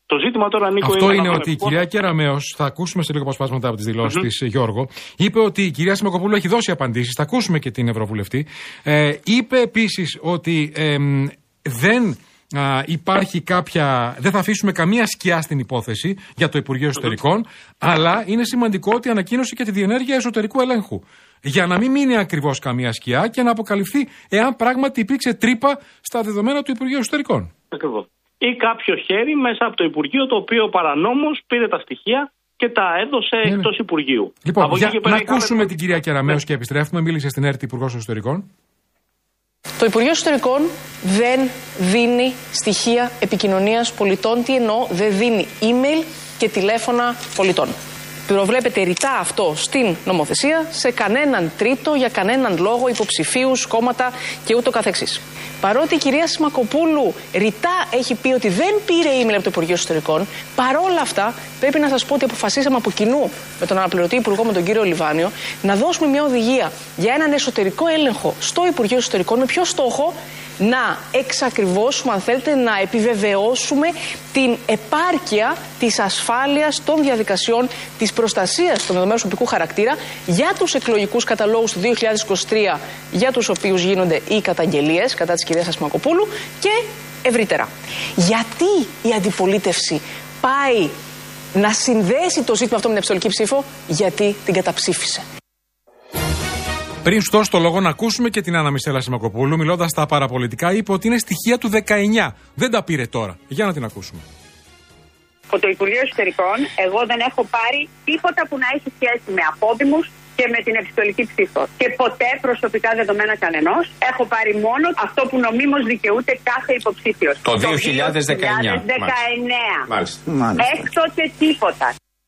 Το ζήτημα τώρα, Νίκο, αυτό είναι, είναι ότι η κυρία Κεραμέως, θα ακούσουμε σε λίγο αποσπάσματα από τις δηλώσεις mm-hmm. της, Γιώργο, είπε ότι η κυρία Σιμακοπούλου έχει δώσει απαντήσεις. Θα ακούσουμε και την Ευρωβουλευτή. Ε, είπε επίσης ότι ε, δεν. Α, υπάρχει κάποια. Δεν θα αφήσουμε καμία σκιά στην υπόθεση για το Υπουργείο Εσωτερικών, αλλά είναι σημαντικό ότι ανακοίνωσε και τη διενέργεια εσωτερικού ελέγχου. Για να μην μείνει ακριβώς καμία σκιά και να αποκαλυφθεί εάν πράγματι υπήρξε τρύπα στα δεδομένα του Υπουργείου Εσωτερικών. Ακριβώς. Ή κάποιο χέρι μέσα από το Υπουργείο το οποίο παρανόμως πήρε τα στοιχεία και τα έδωσε ναι, εκτός Υπουργείου. Λοιπόν, για να ακούσουμε κάμε... την κυρία Κεραμέως ναι. και επιστρέφουμε. Μίλησε στην ΕΡΤ Υπουργός Εσωτερικών. Το Υπουργείο Εσωτερικών δεν δίνει στοιχεία επικοινωνίας πολιτών. Τι εννοώ, δεν δίνει email και τηλέφωνα πολιτών. Προβλέπεται ρητά αυτό στην νομοθεσία σε κανέναν τρίτο, για κανέναν λόγο, υποψηφίους, κόμματα και ούτω καθεξής. Παρότι η κυρία Σιμακοπούλου ρητά έχει πει ότι δεν πήρε email από το Υπουργείο Εσωτερικών, παρόλα αυτά πρέπει να σας πω ότι αποφασίσαμε από κοινού με τον αναπληρωτή Υπουργό, με τον κύριο Λιβάνιο, να δώσουμε μια οδηγία για έναν εσωτερικό έλεγχο στο Υπουργείο Εσωτερικών με ποιο στόχο να εξακριβώσουμε, αν θέλετε, να επιβεβαιώσουμε την επάρκεια της ασφάλειας των διαδικασιών της προστασίας των δεδομένων προσωπικού χαρακτήρα για τους εκλογικούς καταλόγους του δύο χιλιάδες είκοσι τρία, για τους οποίους γίνονται οι καταγγελίες κατά της κυρίας Σιμακοπούλου και ευρύτερα. Γιατί η αντιπολίτευση πάει να συνδέσει το ζήτημα αυτό με την επιστολική ψήφο? Γιατί την καταψήφισε. Πριν σου δώσω το λόγο να ακούσουμε και την Άννα Μισέλα Σιμακοπούλου, μιλώντας στα παραπολιτικά, είπε ότι είναι στοιχεία του δεκαεννιά. Δεν τα πήρε τώρα. Για να την ακούσουμε. Από το Υπουργείο Εσωτερικών, εγώ δεν έχω πάρει τίποτα που να έχει σχέση με απόδημους και με την επιστολική ψήφο. Και ποτέ προσωπικά δεδομένα κανενός. Έχω πάρει μόνο αυτό που νομίμως δικαιούται κάθε υποψήφιος. Το δύο χιλιάδες δεκαεννιά. Μάλιστα. Μάλιστα. Έκτοτε τίποτα.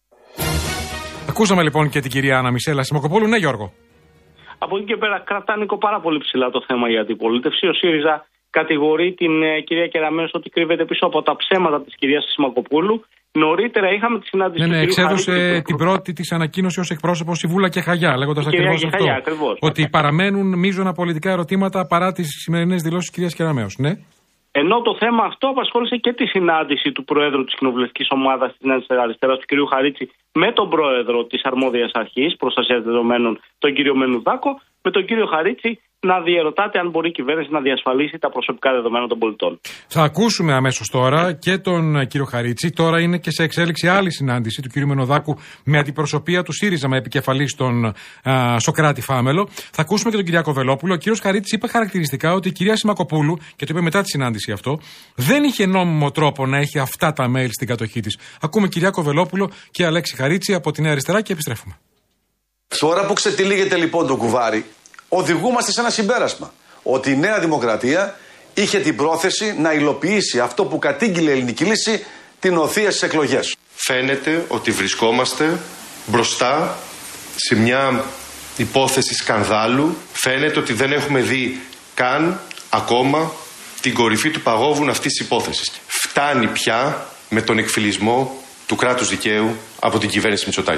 Ακούσαμε λοιπόν και την κυρία Άννα Μισέλα Σιμακοπούλου. Ναι, Γιώργο. Από εκεί και πέρα κρατά, Νίκο, πάρα πολύ ψηλά το θέμα για αντιπολίτευση. Ο ΣΥΡΙΖΑ κατηγορεί την ε, κυρία Κεραμέως ότι κρύβεται πίσω από τα ψέματα της κυρίας Σιμακοπούλου. Νωρίτερα είχαμε τη συνάντηση ναι, του ναι, κυρίου εξέδωσε Χαρίτη, την πρώτη της ανακοίνωση ως εκπρόσωπος η Βούλα και Χαγιά, λέγοντας ακριβώς αυτό. Χαγιά, ακριβώς. Ότι παραμένουν μείζωνα πολιτικά ερωτήματα παρά τις σημερινές δηλώσεις της κυρίας Κεραμέως. Ναι. Ενώ το θέμα αυτό απασχόλησε και τη συνάντηση του Προέδρου της Κοινοβουλευτικής Ομάδας της Νέας Αριστεράς, του κ. Χαρίτση, με τον Πρόεδρο της Αρμόδιας Αρχής Προστασίας Δεδομένων, τον κ. Μενουδάκο, με τον κ. Χαρίτση να διερωτάται αν μπορεί η κυβέρνηση να διασφαλίσει τα προσωπικά δεδομένα των πολιτών. Θα ακούσουμε αμέσως τώρα και τον κύριο Χαρίτση. Τώρα είναι και σε εξέλιξη άλλη συνάντηση του κύριου Μενοδάκου με αντιπροσωπεία του ΣΥΡΙΖΑ με επικεφαλής τον α, Σοκράτη Φάμελο. Θα ακούσουμε και τον Κυριάκο Βελόπουλο. Ο κύριος Χαρίτσης είπε χαρακτηριστικά ότι η κυρία Σιμακοπούλου, και το είπε μετά τη συνάντηση αυτό, δεν είχε νόμιμο τρόπο να έχει αυτά τα mail στην κατοχή της. Ακούμε Κυριάκο Βελόπουλο και Αλέξη Χαρίτση από τη Νέα Αριστερά και επιστρέφουμε. Τώρα που ξετυλίγεται λοιπόν το κουβάρι, οδηγούμαστε σε ένα συμπέρασμα. Ότι η Νέα Δημοκρατία είχε την πρόθεση να υλοποιήσει αυτό που κατήγγειλε η Ελληνική Λύση, την οθεία στις εκλογές. Φαίνεται ότι βρισκόμαστε μπροστά σε μια υπόθεση σκανδάλου. Φαίνεται ότι δεν έχουμε δει καν ακόμα την κορυφή του παγόβουνου αυτής της υπόθεσης. Φτάνει πια με τον εκφυλισμό του κράτους δικαίου από την κυβέρνηση Μητσοτάκη.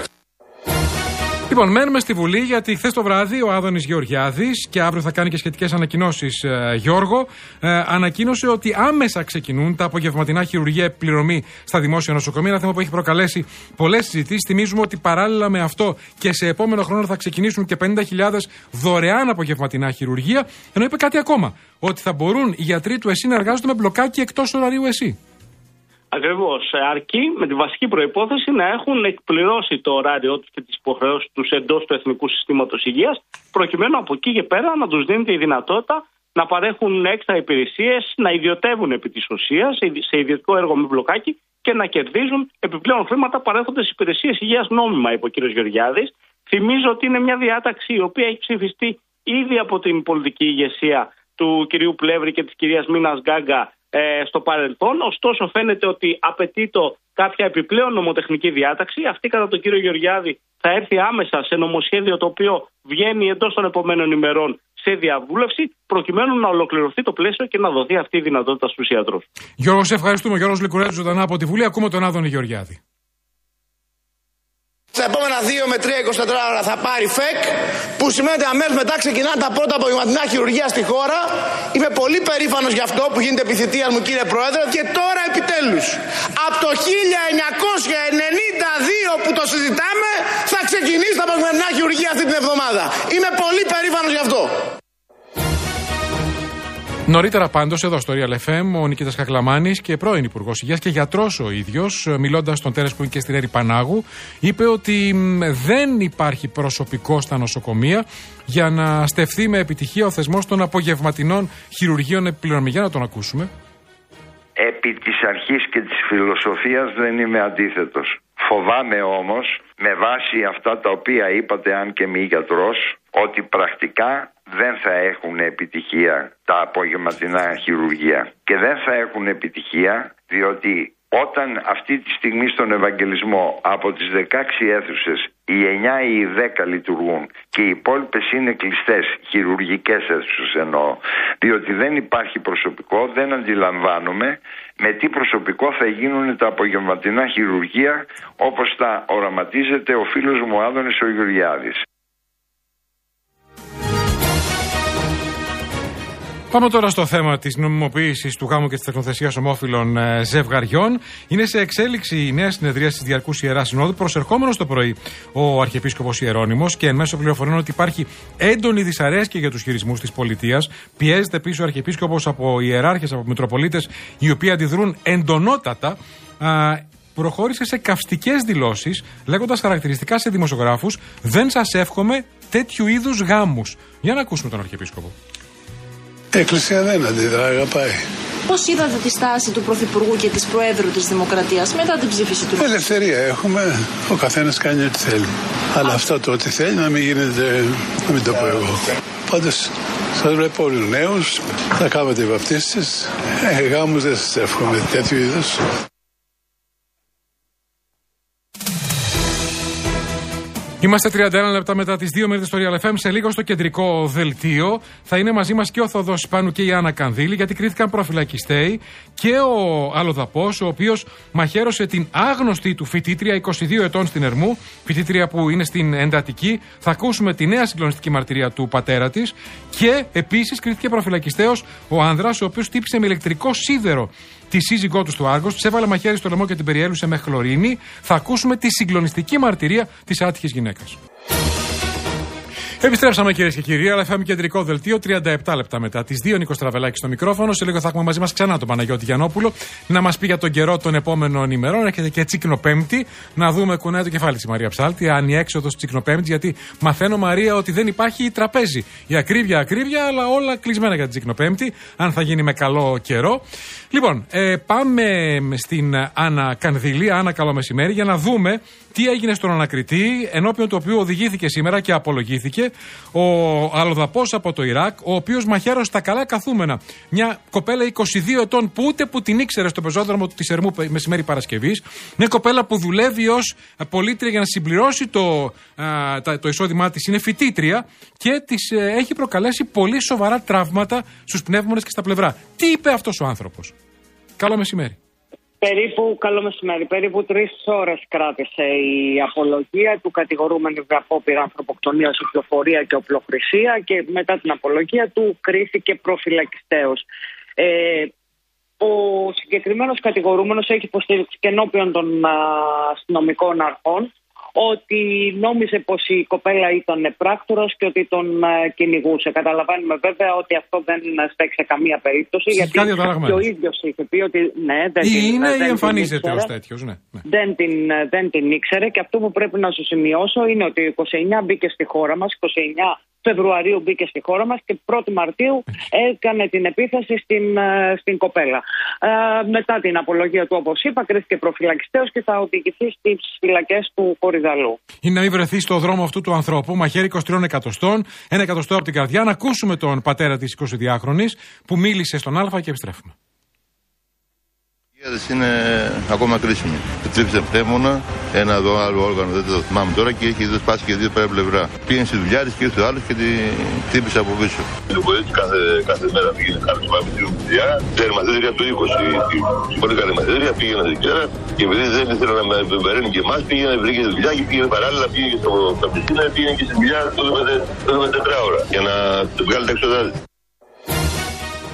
Λοιπόν, μένουμε στη Βουλή γιατί χθες το βράδυ ο Άδωνης Γεωργιάδης, και αύριο θα κάνει και σχετικές ανακοινώσεις, ε, Γιώργο, ε, ανακοίνωσε ότι άμεσα ξεκινούν τα απογευματινά χειρουργία επιπληρωμή στα δημόσια νοσοκομεία. Ένα θέμα που έχει προκαλέσει πολλές συζητήσεις. Θυμίζουμε ότι παράλληλα με αυτό και σε επόμενο χρόνο θα ξεκινήσουν και πενήντα χιλιάδες δωρεάν απογευματινά χειρουργία. Ενώ είπε κάτι ακόμα, ότι θα μπορούν οι γιατροί του ΕΣΥ να εργάζονται με μπλοκάκι εκτός ωραρίου ΕΣΥ. Ακριβώς. Αρκεί με τη βασική προϋπόθεση να έχουν εκπληρώσει το ωράριό τους και τις υποχρεώσεις τους εντός του Εθνικού Συστήματος Υγείας, προκειμένου από εκεί και πέρα να τους δίνεται η δυνατότητα να παρέχουν έξτρα υπηρεσίες, να ιδιωτεύουν επί της ουσίας σε ιδιωτικό έργο με μπλοκάκι και να κερδίζουν επιπλέον χρήματα παρέχοντας υπηρεσίες υγείας νόμιμα, είπε ο κ. Γεωργιάδης. Θυμίζω ότι είναι μια διάταξη η οποία έχει ψηφιστεί ήδη από την πολιτική ηγεσία του κ. Πλεύρη και της κυρίας Μίνας Γκάγκα Ε, στο παρελθόν, ωστόσο φαίνεται ότι απαιτεί το κάποια επιπλέον νομοτεχνική διάταξη. Αυτή κατά τον κύριο Γεωργιάδη θα έρθει άμεσα σε νομοσχέδιο το οποίο βγαίνει εντός των επόμενων ημερών σε διαβούλευση, προκειμένου να ολοκληρωθεί το πλαίσιο και να δοθεί αυτή η δυνατότητα στους ιατρούς. Γιώργο, σε ευχαριστούμε. Γιώργος Λικουρέτης ζωντανά από τη Βουλή. Ακούμε τον Άδωνη Γεωργιάδη. Στα επόμενα δύο με τρία είκοσι τέσσερις ώρα θα πάρει ΦΕΚ, που σημαίνει ότι αμέσως μετά ξεκινάνε τα πρώτα απογευματινά χειρουργία στη χώρα Είμαι πολύ περήφανος για αυτό που γίνεται επιθετία μου, κύριε Πρόεδρε, και τώρα επιτέλους από το χίλια εννιακόσια ενενήντα δύο που το συζητάμε θα ξεκινήσει τα παθογενειακά χειρουργία αυτή την εβδομάδα. Είμαι πολύ περήφανος γι' αυτό. Νωρίτερα πάντως εδώ στο Real εφ εμ ο Νικήτας Κακλαμάνης και πρώην Υπουργός Υγείας και γιατρός ο ίδιος, μιλώντας στον Τέρες που είναι και στην Έρη Πανάγου, είπε ότι δεν υπάρχει προσωπικό στα νοσοκομεία για να στεφθεί με επιτυχία ο θεσμός των απογευματινών χειρουργείων επιπληρωμή. Για να τον ακούσουμε. Επί της αρχής και της φιλοσοφίας δεν είμαι αντίθετος. Φοβάμαι όμως, με βάση αυτά τα οποία είπατε, αν και μη γιατρός, ότι πρακτικά δεν θα έχουν επιτυχία τα απογευματινά χειρουργεία. Και δεν θα έχουν επιτυχία διότι όταν αυτή τη στιγμή στον Ευαγγελισμό από τις δεκαέξι αίθουσες οι εννιά ή οι δέκα λειτουργούν και οι υπόλοιπες είναι κλειστές, χειρουργικές αίθουσες εννοώ, διότι δεν υπάρχει προσωπικό, δεν αντιλαμβάνομαι με τι προσωπικό θα γίνουν τα απογευματινά χειρουργεία όπως τα οραματίζεται ο φίλος μου Άδωνης ο Γεωργιάδης. Πάμε τώρα στο θέμα της νομιμοποίησης του γάμου και της τεχνοθεσίας ομόφυλων ε, ζευγαριών. Είναι σε εξέλιξη η νέα συνεδρία της Διαρκούς Ιεράς Συνόδου. Προσερχόμενος το πρωί ο Αρχιεπίσκοπος Ιερώνυμος και εν μέσω πληροφοριών ότι υπάρχει έντονη δυσαρέσκεια για τους χειρισμούς της πολιτείας. Πιέζεται πίσω ο Αρχιεπίσκοπος από ιεράρχες, από μητροπολίτες, οι οποίοι αντιδρούν εντονότατα. Α, προχώρησε σε καυστικές δηλώσεις, λέγοντας χαρακτηριστικά σε δημοσιογράφους: δεν σας εύχομαι τέτοιου είδους γάμους. Για να ακούσουμε τον Αρχιεπίσκοπο. Η Εκκλησία δεν αντιδρά, αγαπάει. Πώς είδατε τη στάση του Πρωθυπουργού και της Προέδρου της Δημοκρατίας μετά την ψήφιση του? Ελευθερία έχουμε, ο καθένας κάνει ό,τι θέλει. Αλλά αυτό το ό,τι θέλει να μην γίνεται, να μην το πω εγώ. Πάντως, σας βλέπω όλους νέους, θα κάνετε βαπτίσεις, ε, γάμους δεν σας εύχομαι τέτοιου είδους. Είμαστε τριάντα ένα λεπτά μετά τις δύο μέρες στο Real εφ εμ. Σε λίγο στο κεντρικό δελτίο θα είναι μαζί μας και ο Θοδός Πάνου και η Άννα Κανδύλη, γιατί κρίθηκαν προφυλακιστέοι, και ο Αλλοδαπός, ο οποίος μαχαίρωσε την άγνωστη του φοιτήτρια είκοσι δύο ετών στην Ερμού, φοιτήτρια που είναι στην εντατική. Θα ακούσουμε τη νέα συγκλονιστική μαρτυρία του πατέρα της. Και επίσης κρίθηκε προφυλακιστέος ο άνδρας, ο οποίος τύπησε με ηλεκτρικό σίδερο τη σύζυγό του στο Άργος, της έβαλε μαχαίρι στο λαιμό και την περιέλουσε με χλωρίνη. Θα ακούσουμε τη συγκλονιστική μαρτυρία της άτυχης γυναίκας. Επιστρέψαμε κυρίες και κύριοι, αλλά φάμε κεντρικό δελτίο τριάντα επτά λεπτά μετά τις δύο. Νίκος Τραβελάκης στο μικρόφωνο. Σε λίγο θα έχουμε μαζί μας ξανά τον Παναγιώτη Γιαννόπουλο να μας πει για τον καιρό των επόμενων ημερών. Έρχεται και Τσικνοπέμπτη. Να δούμε, κουνάει το κεφάλι της η Μαρία Ψάλτη, αν η έξοδος της Τσικνοπέμπτης, γιατί μαθαίνω, Μαρία, ότι δεν υπάρχει τραπέζι. Η ακρίβεια, ακρίβεια, αλλά όλα κλεισμένα για την Τσικνοπέμπτη, αν θα γίνει με καλό καιρό. Λοιπόν, ε, πάμε στην Άννα Κανδύλη. Άννα, καλό μεσημέρι, για να δούμε τι έγινε στον ανακριτή, ενώπιον του οποίου οδηγήθηκε σήμερα και απολογήθηκε ο Αλλοδαπός από το Ιράκ, ο οποίος μαχαίρωσε τα καλά καθούμενα μια κοπέλα είκοσι δύο ετών που ούτε που την ήξερε στο πεζόδρομο της Ερμού μεσημέρι Παρασκευής. Μια κοπέλα που δουλεύει ως πολίτρια για να συμπληρώσει το, α, το εισόδημά της. Είναι φοιτήτρια και της ε, έχει προκαλέσει πολύ σοβαρά τραύματα στους πνεύμονες και στα πλευρά. Τι είπε αυτός ο άνθρωπος? Καλό μεσημέρι. Περίπου, καλό μεσημέρι, περίπου τρεις ώρες κράτησε η απολογία του κατηγορούμενου για απόπειρα ανθρωποκτονίας, οπλοφορία και οπλοχρησία, και μετά την απολογία του κρίθηκε προφυλακιστέως. Ε, ο συγκεκριμένος κατηγορούμενος έχει υποστηρίξει και ενώπιον των αστυνομικών αρχών ότι νόμιζε πως η κοπέλα ήταν πράκτορας και ότι τον κυνηγούσε. Καταλαβαίνουμε βέβαια ότι αυτό δεν στέκει σε καμία περίπτωση, γιατί και ο ίδιος είχε πει ότι ναι, δεν ή την, είναι δεν ή εμφανίζεται την ως τέτοιος, ναι, ναι. Δεν, την, δεν την ήξερε, και αυτό που πρέπει να σου σημειώσω είναι ότι ο είκοσι εννέα μπήκε στη χώρα μας, είκοσι εννέα Φεβρουαρίου μπήκε στη χώρα μας και πρώτη Μαρτίου έκανε την επίθεση στην, στην κοπέλα. Ε, μετά την απολογία του, όπως είπα, κρίθηκε προφυλακιστέως και θα οδηγηθεί στις φυλακές του Κορυδαλού. Είναι να μην βρεθεί στο δρόμο αυτού του ανθρώπου, μαχαίρι είκοσι τρία εκατοστών, ένα εκατοστό από την καρδιά. Να ακούσουμε τον πατέρα της εικοσιδυάχρονης που μίλησε στον Α και επιστρέφουμε. Είναι ακόμα κρίσιμη. Τσίψε πνεύμονα, ένα εδώ άλλο όργανο, δεν το θυμάμαι τώρα, και έχει εδώ σπάσει και δύο πέρα πλευρά. Πήγαινε στη δουλειά της και ήρθε ο άλλος και τη χτύπησε από πίσω. Εγώ έτσι κάθε, κάθε μέρα πήγαινε κάθε σπάμε στη δουλειά. Ξέρει μαθήτρια του είκοσι, πολύ καλή μαθήτρια, πήγαινε εκεί πέρα, και επειδή δεν ήθελε να με περιμένει και εμάς, πήγαινε, βρήκε τη δουλειά και πήγαινε παράλληλα, πήγαινε και στο πισίνα, πήγαινε και στη δουλειά τότε με τετρά ώρα για να βγάλει τα έξοδά της.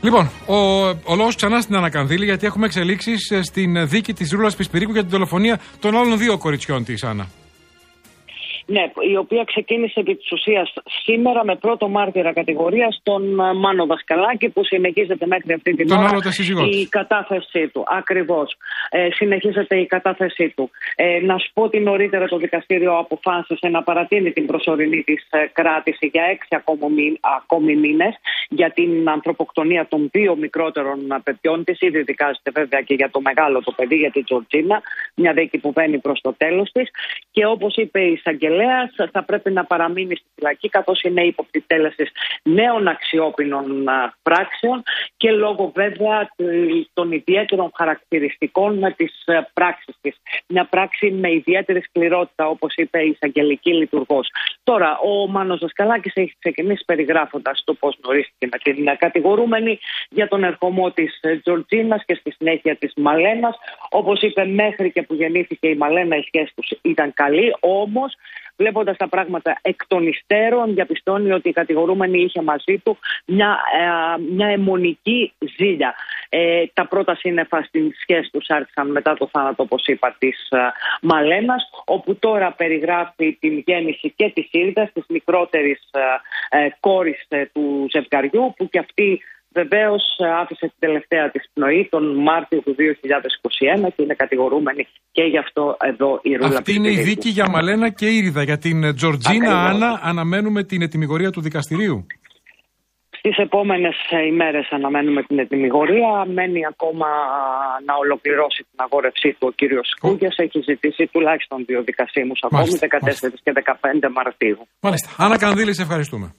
Λοιπόν, ο, ο λόγος ξανά στην Ανακανδύλη, γιατί έχουμε εξελίξεις στην δίκη της Ρούλας Πισπυρίκου για την δολοφονία των άλλων δύο κοριτσιών της, Άννα. Ναι, η οποία ξεκίνησε επί της ουσίας σήμερα με πρώτο μάρτυρα κατηγορίας τον Μάνο Δασκαλάκη, που συνεχίζεται μέχρι αυτή την τον ώρα η κατάθεσή του. Ακριβώς. Ε, συνεχίζεται η κατάθεσή του. Ε, να σου πω ότι νωρίτερα το δικαστήριο αποφάσισε να παρατείνει την προσωρινή της κράτηση για έξι ακόμη μήνες για την ανθρωποκτονία των δύο μικρότερων παιδιών της. Ήδη δικάζεται βέβαια και για το μεγάλο το παιδί, για την Τζορτζίνα, μια δίκη που βαίνει προς το τέλος της. Και όπως είπε η εισαγγελέα, θα πρέπει να παραμείνει στη φυλακή, καθώς είναι ύποπτη τέλεσης νέων αξιόπινων πράξεων και λόγω βέβαια των ιδιαίτερων χαρακτηριστικών της πράξης της. Μια πράξη με ιδιαίτερη σκληρότητα, όπως είπε η εισαγγελική λειτουργός. Τώρα, ο Μάνος Δασκαλάκης έχει ξεκινήσει περιγράφοντας το πώς γνωρίστηκε με την κατηγορούμενη για τον ερχομό της Τζορτζίνας και στη συνέχεια της Μαλένας. Όπως είπε, μέχρι και που γεννήθηκε η Μαλένα, η σχέση τους ήταν καλή, όμως βλέποντας τα πράγματα εκ των υστέρων, διαπιστώνει ότι η κατηγορούμενη είχε μαζί του μια, ε, μια αιμονική ζήλια. Ε, τα πρώτα σύννεφα στην σχέση τους άρχισαν μετά το θάνατο, όπως είπα, της ε, Μαλένας, όπου τώρα περιγράφει την γέννηση και της Ήρδας, της μικρότερης ε, ε, κόρης ε, του ζευγαριού, που και αυτή βεβαίως άφησε την τελευταία της πνοή τον Μάρτιο του δύο χιλιάδες είκοσι ένα και είναι κατηγορούμενη και γι' αυτό εδώ η Ρούλα. Αυτή είναι η δίκη για Μαλένα και Ήριδα. Για την Τζορτζίνα, Άννα, αναμένουμε την ετυμηγορία του δικαστηρίου. Στις επόμενες ημέρες αναμένουμε την ετυμηγορία. Μένει ακόμα να ολοκληρώσει την αγόρευσή του ο κύριος Κούγιας. Έχει ζητήσει τουλάχιστον δύο δικασίμους ακόμη, δεκατέσσερα και δεκαπέντε Μαρτίου. Μάλιστα. Άννα Κανδύλη, σε ευχαριστούμε.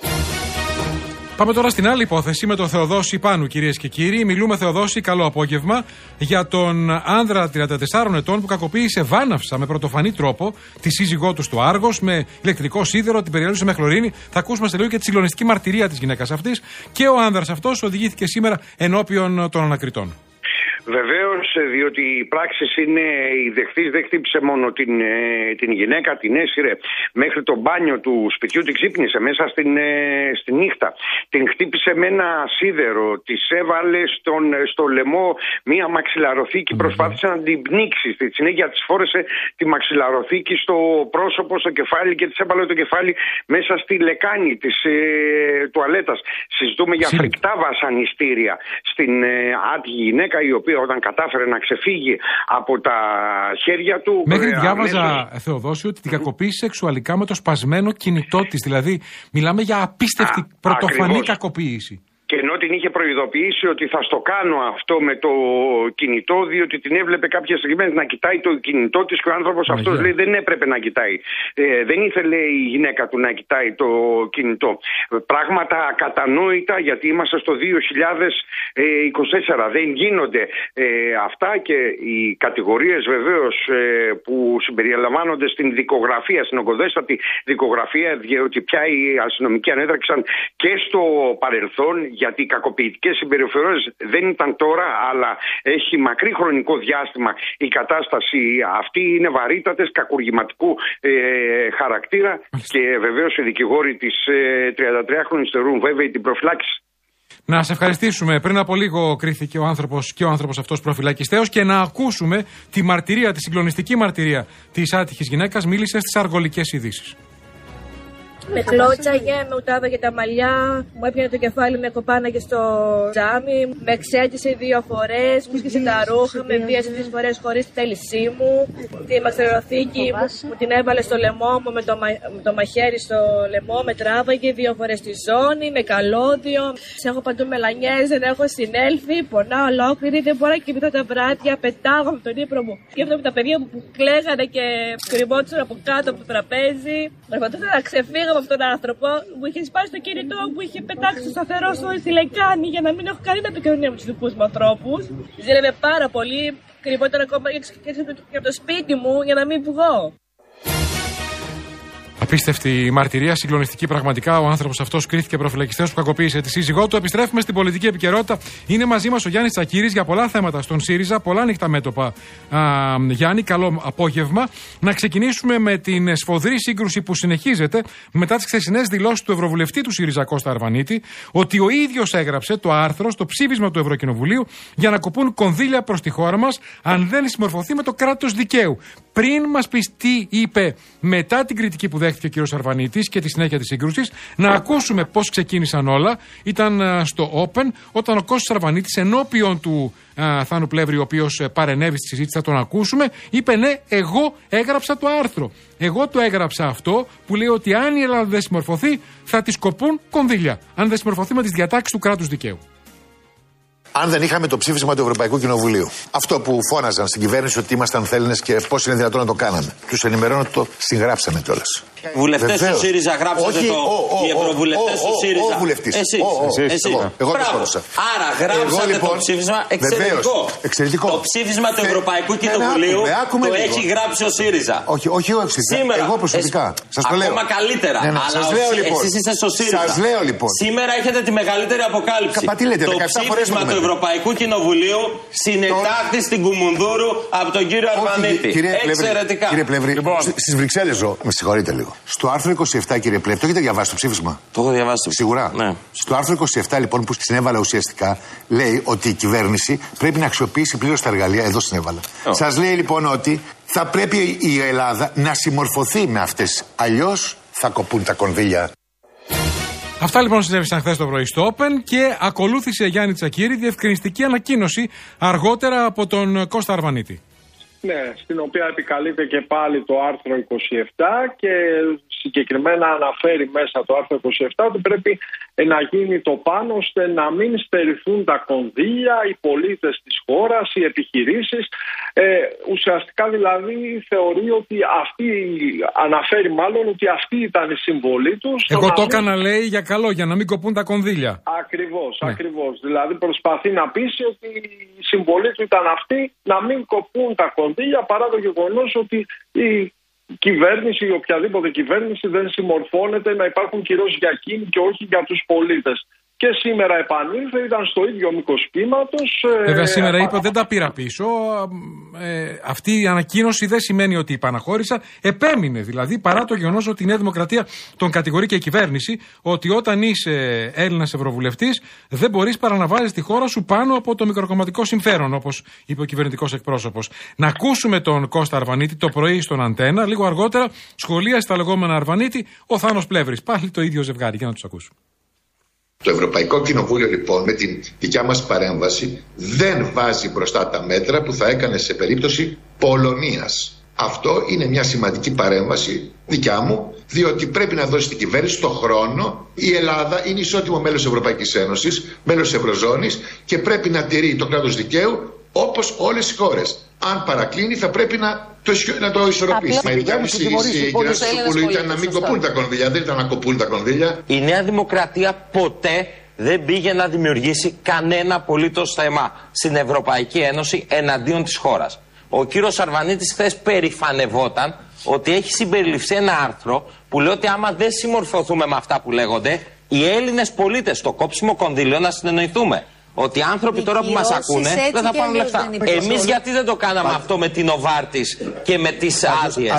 Πάμε τώρα στην άλλη υπόθεση με τον Θεοδόση Πάνου, κυρίες και κύριοι. Μιλούμε, Θεοδόση, καλό απόγευμα, για τον άνδρα τριάντα τεσσάρων ετών που κακοποίησε βάναυσα με πρωτοφανή τρόπο τη σύζυγό του στο Άργος με ηλεκτρικό σίδερο, την περιέλουσε με χλωρίνη. Θα ακούσουμε σε λίγο και τη συγκλονιστική μαρτυρία της γυναίκας αυτής. Και ο άνδρας αυτός οδηγήθηκε σήμερα ενώπιον των ανακριτών. Βεβαίως, διότι οι πράξεις είναι η δεχτής, δεν χτύπησε μόνο την, ε, την γυναίκα, την έσυρε μέχρι το μπάνιο του σπιτιού, την ξύπνησε μέσα στην, ε, στη νύχτα. Την χτύπησε με ένα σίδερο, της έβαλε στον, στο λαιμό μία μαξιλαροθήκη, mm-hmm. προσπάθησε να την πνίξει. Στη συνέχεια της φόρεσε τη μαξιλαροθήκη στο πρόσωπο, στο κεφάλι και της έβαλε το κεφάλι μέσα στη λεκάνη της ε, τουαλέτας. Συζητούμε για φρικτά βασανιστήρια στην ε, άτυχη γυναίκα, η οποία όταν κατάφερε να ξεφύγει από τα χέρια του. Μέχρι ε, διάβαζα, αμέσως... Θεοδόση, ότι την κακοποίησε σεξουαλικά με το σπασμένο κινητό της. Δηλαδή, μιλάμε για απίστευτη Α, πρωτοφανή ακριβώς. κακοποίηση. Και ενώ την είχε προειδοποιήσει ότι θα στο κάνω αυτό με το κινητό, διότι την έβλεπε κάποιες στιγμές να κοιτάει το κινητό της και ο άνθρωπος yeah. αυτός λέει δεν έπρεπε να κοιτάει. Ε, δεν ήθελε η γυναίκα του να κοιτάει το κινητό. Πράγματα ακατανόητα, γιατί είμαστε στο δύο χιλιάδες είκοσι τέσσερα. Δεν γίνονται ε, αυτά και οι κατηγορίες βεβαίως ε, που συμπεριλαμβάνονται στην δικογραφία, στην ογκοδέστατη δικογραφία, διότι πια οι αστυνομικοί ανέτρεξαν και στο παρελθόν. Γιατί οι κακοποιητικές συμπεριφορές δεν ήταν τώρα, αλλά έχει μακρύ χρονικό διάστημα η κατάσταση αυτή. Είναι βαρύτατες, κακουργηματικού ε, χαρακτήρα και βεβαίως οι δικηγόροι της ε, τριαντατριάχρονης θεωρούν βέβαιη την προφυλάκηση. Να σε ευχαριστήσουμε. Πριν από λίγο κρίθηκε ο άνθρωπος και ο άνθρωπος αυτός προφυλακιστέος και να ακούσουμε τη μαρτυρία, τη συγκλονιστική μαρτυρία της άτυχης γυναίκας. Μίλησε στις αργολικές ειδήσεις. Με κλώτσαγε, με ουτάβαγε τα μαλλιά, μου έπιανε το κεφάλι, με κοπάναγε στο τζάμι, με ξέτησε δύο φορές, μου σκίσε τα ρούχα, με βίασε τρεις φορές χωρίς τη θέλησή μου. Τη μαξιλαροθήκη μου, μου την έβαλε στο λαιμό μου με το, μα... με το μαχαίρι στο λαιμό, με τράβαγε δύο φορές στη ζώνη, με καλώδιο. Σε έχω παντού μελανιές, δεν έχω συνέλθει, πονάω ολόκληρη, δεν μπορώ να κοιμηθώ τα βράδια, πετάγω με τον ύπνο μου. Σκέφτομαι τα παιδιά μου που κλαίγανε και κρυμμόντουσαν από κάτω από το τραπέζι. Προσπαθούσα να ξεφύγω από αυτόν τον άνθρωπο, μου είχε σπάσει το κινητό, μου είχε πετάξει στο σταθερό στη λεκάνη για να μην έχω κανένα επικοινωνία με τους δικούς μου ανθρώπους. Ζήλευε πάρα πολύ, κρυβόταν ακόμα και από το σπίτι μου για να μην βγω. Απίστευτη μαρτυρία, συγκλονιστική πραγματικά. Ο άνθρωπος αυτός κρίθηκε προφυλακιστέος που κακοποίησε τη σύζυγό του. Επιστρέφουμε στην πολιτική επικαιρότητα. Είναι μαζί μας ο Γιάννης Τσακύρης για πολλά θέματα στον ΣΥΡΙΖΑ. Πολλά ανοιχτά μέτωπα. Α, Γιάννη, καλό απόγευμα. Να ξεκινήσουμε με την σφοδρή σύγκρουση που συνεχίζεται μετά τις χθεσινές δηλώσεις του Ευρωβουλευτή του ΣΥΡΙΖΑ Κώστα Αρβανίτη, ότι ο ίδιος έγραψε το άρθρο στο ψήφισμα του Ευρωκοινοβουλίου για να κοπούν κονδύλια προς τη χώρα μας αν δεν συμμορφωθεί με το κράτος δικαίου. Πριν μας πεις τι είπε μετά την κριτική που δέχτηκε ο κ. Αρβανίτης και τη συνέχεια της σύγκρουσης, να ακούσουμε πώς ξεκίνησαν όλα. Ήταν α, στο Open, όταν ο Κώστας Αρβανίτης, ενώπιον του α, Θάνου Πλεύρη, ο οποίος παρενέβη στη συζήτηση, θα τον ακούσουμε, είπε ναι, εγώ έγραψα το άρθρο. Εγώ το έγραψα αυτό που λέει ότι αν η Ελλάδα δεν συμμορφωθεί, θα της κοπούν κονδύλια. Αν δεν συμμορφωθεί με τις διατάξεις του κράτους δικαίου. Αν δεν είχαμε το ψήφισμα του Ευρωπαϊκού Κοινοβουλίου, αυτό που φώναζαν στην κυβέρνηση ότι ήμασταν θέληνες και πώς είναι δυνατόν να το κάναμε, τους ενημερώνω ότι το συγγράψαμε κιόλας. Βουλευτές του ΣΥΡΙΖΑ γράψατε το. Οι ευρωβουλευτές του ΣΥΡΙΖΑ. Ο βουλευτής. Εσείς. Εγώ το φώνασα. Άρα γράψατε το ψήφισμα εξαιρετικό. Εξαιρετικό. Το ψήφισμα του Ευρωπαϊκού Κοινοβουλίου το έχει γράψει ο ΣΥΡΙΖΑ. Όχι, όχι εγώ εξαιρετικά. Εγώ προσωπικά. Σας το λέω. Ακόμα καλύτερα. Σας λέω λοιπόν. Εσείς είστε στο ΣΥΡΙΖΑ. Σας λέω λοιπόν. Σήμερα έχετε τη μεγαλύτερη αποκάλυψη. Το ψήφισμα του Ευρωπαϊκού Κοινοβουλίου συνετάχθη στην Κουμουνδούρου από τον κύριο Αρβανίτη. Εξαιρετικά. Κύριε Πλεύρη, στις Βρυξέλλες ζω. Με συγχωρείτε λίγο. Στο άρθρο είκοσι επτά, κύριε Πλεύρη, το έχετε διαβάσει το ψήφισμα? Το έχω διαβάσει. Σίγουρα. Ναι. Στο άρθρο είκοσι επτά, λοιπόν, που συνέβαλα ουσιαστικά, λέει ότι η κυβέρνηση πρέπει να αξιοποιήσει πλήρως τα εργαλεία. Εδώ συνέβαλα. Oh. Σας λέει λοιπόν ότι θα πρέπει η Ελλάδα να συμμορφωθεί με αυτές. Αλλιώς θα κοπούν τα κονδύλια. Αυτά λοιπόν συνέβησαν χθες το πρωί στο Open και ακολούθησε, Γιάννη Τσακύρη, διευκρινιστική ανακοίνωση αργότερα από τον Κώστα Αρβανίτη. Ναι, στην οποία επικαλείται και πάλι το άρθρο είκοσι επτά και συγκεκριμένα αναφέρει μέσα το άρθρο είκοσι επτά ότι πρέπει να γίνει το πάνω ώστε να μην στερηθούν τα κονδύλια, οι πολίτες της χώρας, οι επιχειρήσεις. Ε, ουσιαστικά δηλαδή θεωρεί ότι αυτή, αναφέρει μάλλον ότι αυτή ήταν η συμβολή τους. Εγώ το έκανα μην... λέει για καλό, για να μην κοπούν τα κονδύλια. Ακριβώς, ναι. ακριβώς. Δηλαδή προσπαθεί να πείσει ότι η συμβολή του ήταν αυτή, να μην κοπούν τα κονδύλια, παρά το γεγονός ότι η κυβέρνηση ή οποιαδήποτε κυβέρνηση δεν συμμορφώνεται να υπάρχουν κυρώσεις για εκείνη και όχι για τους πολίτες. Και σήμερα επανήλθε, ήταν στο ίδιο μήκος κύματος. Βέβαια, σήμερα είπε ότι δεν τα πήρα πίσω. Ε, αυτή η ανακοίνωση δεν σημαίνει ότι υπαναχώρησα. Επέμεινε δηλαδή, παρά το γεγονός ότι η Νέα Δημοκρατία τον κατηγορεί και η κυβέρνηση, ότι όταν είσαι Έλληνας Ευρωβουλευτής, δεν μπορείς παρά να βάζεις τη χώρα σου πάνω από το μικροκομματικό συμφέρον, όπως είπε ο κυβερνητικός εκπρόσωπος. Να ακούσουμε τον Κώστα Αρβανίτη το πρωί στον Αντένα. Λίγο αργότερα σχολίασε τα λεγόμενα Αρβανίτη ο Θάνος Πλεύρης. Πάλι το ίδιο ζευγάρι. Για να τους ακούσουμε. Το Ευρωπαϊκό Κοινοβούλιο λοιπόν με την δικιά μας παρέμβαση δεν βάζει μπροστά τα μέτρα που θα έκανε σε περίπτωση Πολωνίας. Αυτό είναι μια σημαντική παρέμβαση δικιά μου, διότι πρέπει να δώσει στην κυβέρνηση το χρόνο. Η Ελλάδα είναι ισότιμο μέλος της Ευρωπαϊκής Ένωσης, μέλος της Ευρωζώνης και πρέπει να τηρεί το κράτος δικαίου όπως όλες οι χώρες. Αν παρακλίνει θα πρέπει να το, να το ισορροπήσει. Μα η δικιά μου συζήτηση η κυρία Σοπούλου ήταν να μην κοπούν τα κονδύλια, δεν ήταν να κοπούν τα κονδύλια. Η Νέα Δημοκρατία ποτέ δεν πήγε να δημιουργήσει κανένα απολύτως θέμα στην Ευρωπαϊκή Ένωση εναντίον της χώρας. Ο κύριος Αρβανίτης χθες περηφανευόταν ότι έχει συμπεριληφθεί ένα άρθρο που λέει ότι άμα δεν συμμορφωθούμε με αυτά που λέγονται, οι Έλληνες πολίτες στο κόψιμο κονδύλιο να συνεννοηθούμε. Ότι οι άνθρωποι τώρα που μας ακούνε δεν θα πάρουν λεφτά. Εμείς γιατί δεν το κάναμε αυτό με την Οβάρτης και με τις άδειες?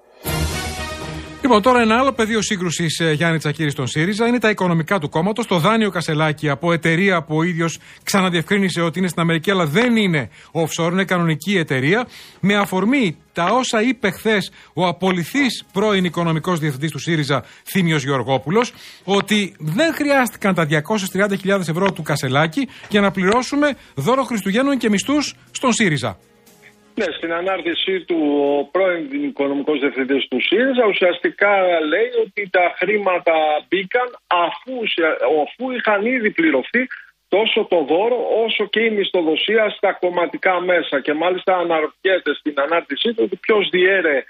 Λοιπόν, τώρα ένα άλλο πεδίο σύγκρουσης, Γιάννη Τσακύρη, στον ΣΥΡΙΖΑ είναι τα οικονομικά του κόμματος. Το δάνειο Κασελάκη από εταιρεία που ο ίδιος ξαναδιευκρίνησε ότι είναι στην Αμερική, αλλά δεν είναι offshore, είναι κανονική εταιρεία. Με αφορμή τα όσα είπε χθες ο απολυθής πρώην οικονομικός διευθυντής του ΣΥΡΙΖΑ, Θήμιος Γεωργόπουλος, ότι δεν χρειάστηκαν τα διακόσιες τριάντα χιλιάδες ευρώ του Κασελάκη για να πληρώσουμε δώρο Χριστουγέννων και μισθούς στον ΣΥΡΙΖΑ. Ναι, στην ανάρτησή του ο πρώην οικονομικός διευθυντής του ΣΥΡΙΖΑ ουσιαστικά λέει ότι τα χρήματα μπήκαν αφού, αφού είχαν ήδη πληρωθεί τόσο το δώρο όσο και η μισθοδοσία στα κομματικά μέσα. Και μάλιστα αναρωτιέται στην ανάρτησή του ότι ποιος διέρε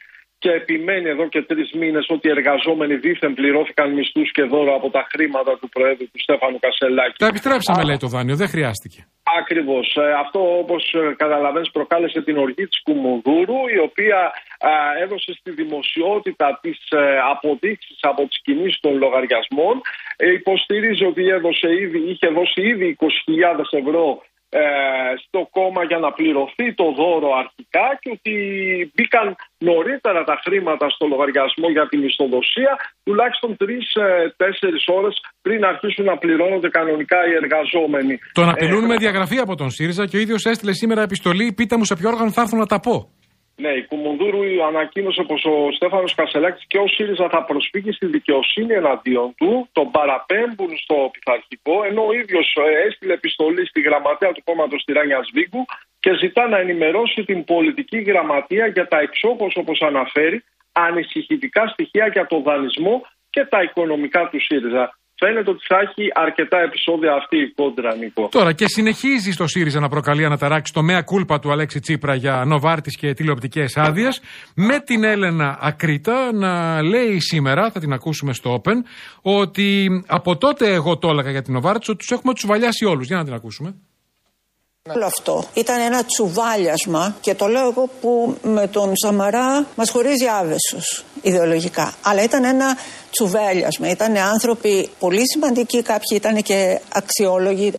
και επιμένει εδώ και τρεις μήνες ότι οι εργαζόμενοι δήθεν πληρώθηκαν μισθούς και δώρο από τα χρήματα του Προέδρου του Στέφανου Κασελάκη. Τα επιστρέψαμε, Α... λέει το δάνειο, δεν χρειάστηκε. Ακριβώς. Αυτό, όπως καταλαβαίνεις, προκάλεσε την οργή της Κουμουνδούρου, η οποία α, έδωσε στη δημοσιότητα τις ε, αποδείξεις από τις κινήσεις των λογαριασμών. Ε, υποστηρίζει ότι έδωσε ήδη, είχε δώσει ήδη είκοσι χιλιάδες ευρώ ε, στο κόμμα για να πληρωθεί το δώρο αρχικά και ότι μπήκαν νωρίτερα τα χρήματα στο λογαριασμό για τη μισθοδοσία τουλάχιστον τρεις-τέσσερις ώρες πριν αρχίσουν να πληρώνονται κανονικά οι εργαζόμενοι. Τον απειλούν ε, με διαγραφή από τον ΣΥΡΙΖΑ και ο ίδιος έστειλε σήμερα επιστολή, πείτε μου σε ποιο όργανο θα έρθουν να τα πω. Ναι, η Κουμουνδούρου ανακοίνωσε πως ο Στέφανος Κασελάκης και ο ΣΥΡΙΖΑ θα προσφύγει στη δικαιοσύνη εναντίον του, τον παραπέμπουν στο πειθαρχικό, ενώ ο ίδιος έστειλε επιστολή στη γραμματέα του κόμματος στη Ράνια Σβίγκου και ζητά να ενημερώσει την πολιτική γραμματεία για τα εξώκως, όπως αναφέρει, ανησυχητικά στοιχεία για το δανεισμό και τα οικονομικά του ΣΥΡΙΖΑ. Φαίνεται ότι θα έχει αρκετά επεισόδια αυτή η κόντρα, Νίκο. Τώρα και συνεχίζει στο ΣΥΡΙΖΑ να προκαλεί αναταράξει το μέα κούλπα του Αλέξη Τσίπρα για Νοβάρτης και τηλεοπτικές άδειες, με την Έλενα Ακρίτα να λέει σήμερα, θα την ακούσουμε στο Open, ότι από τότε εγώ το έλεγα για την Νοβάρτης ότι τους έχουμε τσουβαλιάσει όλους. Για να την ακούσουμε. Όλο αυτό ήταν ένα τσουβάλιασμα και το λέω εγώ που με τον Σαμαρά μας χωρίζει άβεσος ιδεολογικά. Αλλά ήταν ένα τσουβέλιασμα, ήταν άνθρωποι πολύ σημαντικοί, κάποιοι ήταν και αξιόλογοι.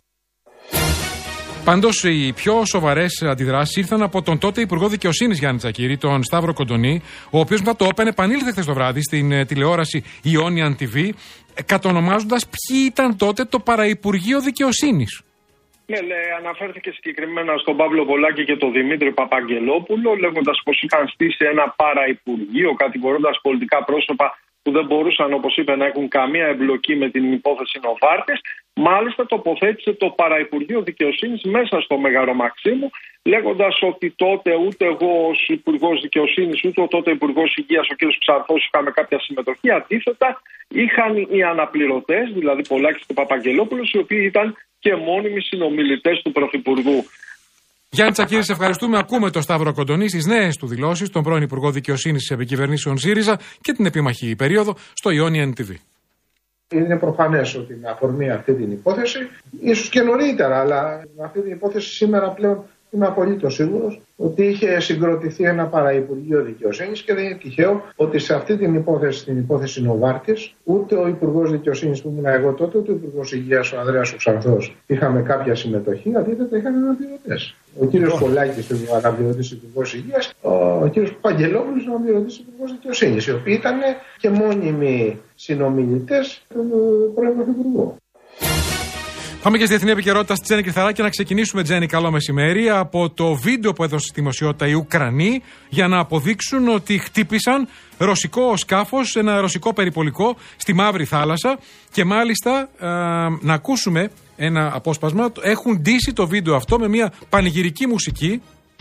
Πάντως οι πιο σοβαρές αντιδράσεις ήρθαν από τον τότε Υπουργό Δικαιοσύνης Γιάννη Τσακίρη, τον Σταύρο Κοντονή, ο οποίος μετά το Open επανήλθε χθες το βράδυ στην τηλεόραση Ionian τι βι, κατονομάζοντας ποιοι ήταν τότε το Παραυπουργείο Δικαιοσύνης. Ναι, ναι, αναφέρθηκε συγκεκριμένα στον Παύλο Βολάκη και τον Δημήτρη Παπαγγελόπουλο, λέγοντας πως είχαν στήσει ένα παραυπουργείο, κατηγορώντας πολιτικά πρόσωπα που δεν μπορούσαν, όπως είπε, να έχουν καμία εμπλοκή με την υπόθεση Νοβάρτης. Μάλιστα τοποθέτησε το Παραυπουργείο Δικαιοσύνης μέσα στο Μέγαρο Μαξίμου, λέγοντας ότι τότε ούτε εγώ ως Υπουργός Δικαιοσύνης, ούτε ο τότε Υπουργός Υγείας, ο κ. Ψαρθός, είχαμε κάποια συμμετοχή. Αντίθετα, είχαν οι αναπληρωτές, δηλαδή Πολάκης και Παπαγγελόπουλος, οι οποίοι ήταν και μόνιμοι συνομιλητές του Πρωθυπουργού. Γιάννη Τσακίρη, σε ευχαριστούμε. Ακούμε τον Σταύρο Κοντονή στις νέες του δηλώσεις, τον πρώην Υπουργό Δικαιοσύνης της επικυβερνήσεων ΣΥΡΙΖΑ και την επίμαχη περίοδο στο Ionian τι βι. Είναι προφανές ότι με αφορμή αυτή την υπόθεση, ίσως και νωρίτερα, αλλά με αυτή την υπόθεση σήμερα πλέον είμαι απολύτως σίγουρος ότι είχε συγκροτηθεί ένα Παραυπουργείο Δικαιοσύνης και δεν είναι τυχαίο ότι σε αυτή την υπόθεση, την υπόθεση Νοβάρτης, ούτε ο Υπουργός Δικαιοσύνης που ήμουν εγώ τότε, ούτε ο Υπουργός Υγείας ο Ανδρέας ο Ξανθός είχαμε κάποια συμμετοχή, αντίθετα είχαν αναπληρωτές. Ο κύριος Πολάκης ήταν ο αναπληρωτής Υπουργός Υγείας, ο κύριος Παπαγγελόπουλος ο αναπληρωτής Υπουργός Δικαιοσύνης, οι οποίοι ήταν και μόνιμοι συνομιλητές του πρώην Πρωθυπουργού. Πάμε και στη διεθνή επικαιρότητα στη Τζέννη Κρυθαράκη να ξεκινήσουμε, Τζέννη, καλό μεσημέρι, από το βίντεο που έδωσε στη δημοσιότητα οι Ουκρανοί για να αποδείξουν ότι χτύπησαν ρωσικό σκάφος, ένα ρωσικό περιπολικό στη Μαύρη Θάλασσα και μάλιστα ε, να ακούσουμε ένα απόσπασμα. Έχουν ντύσει το βίντεο αυτό με μια πανηγυρική μουσική.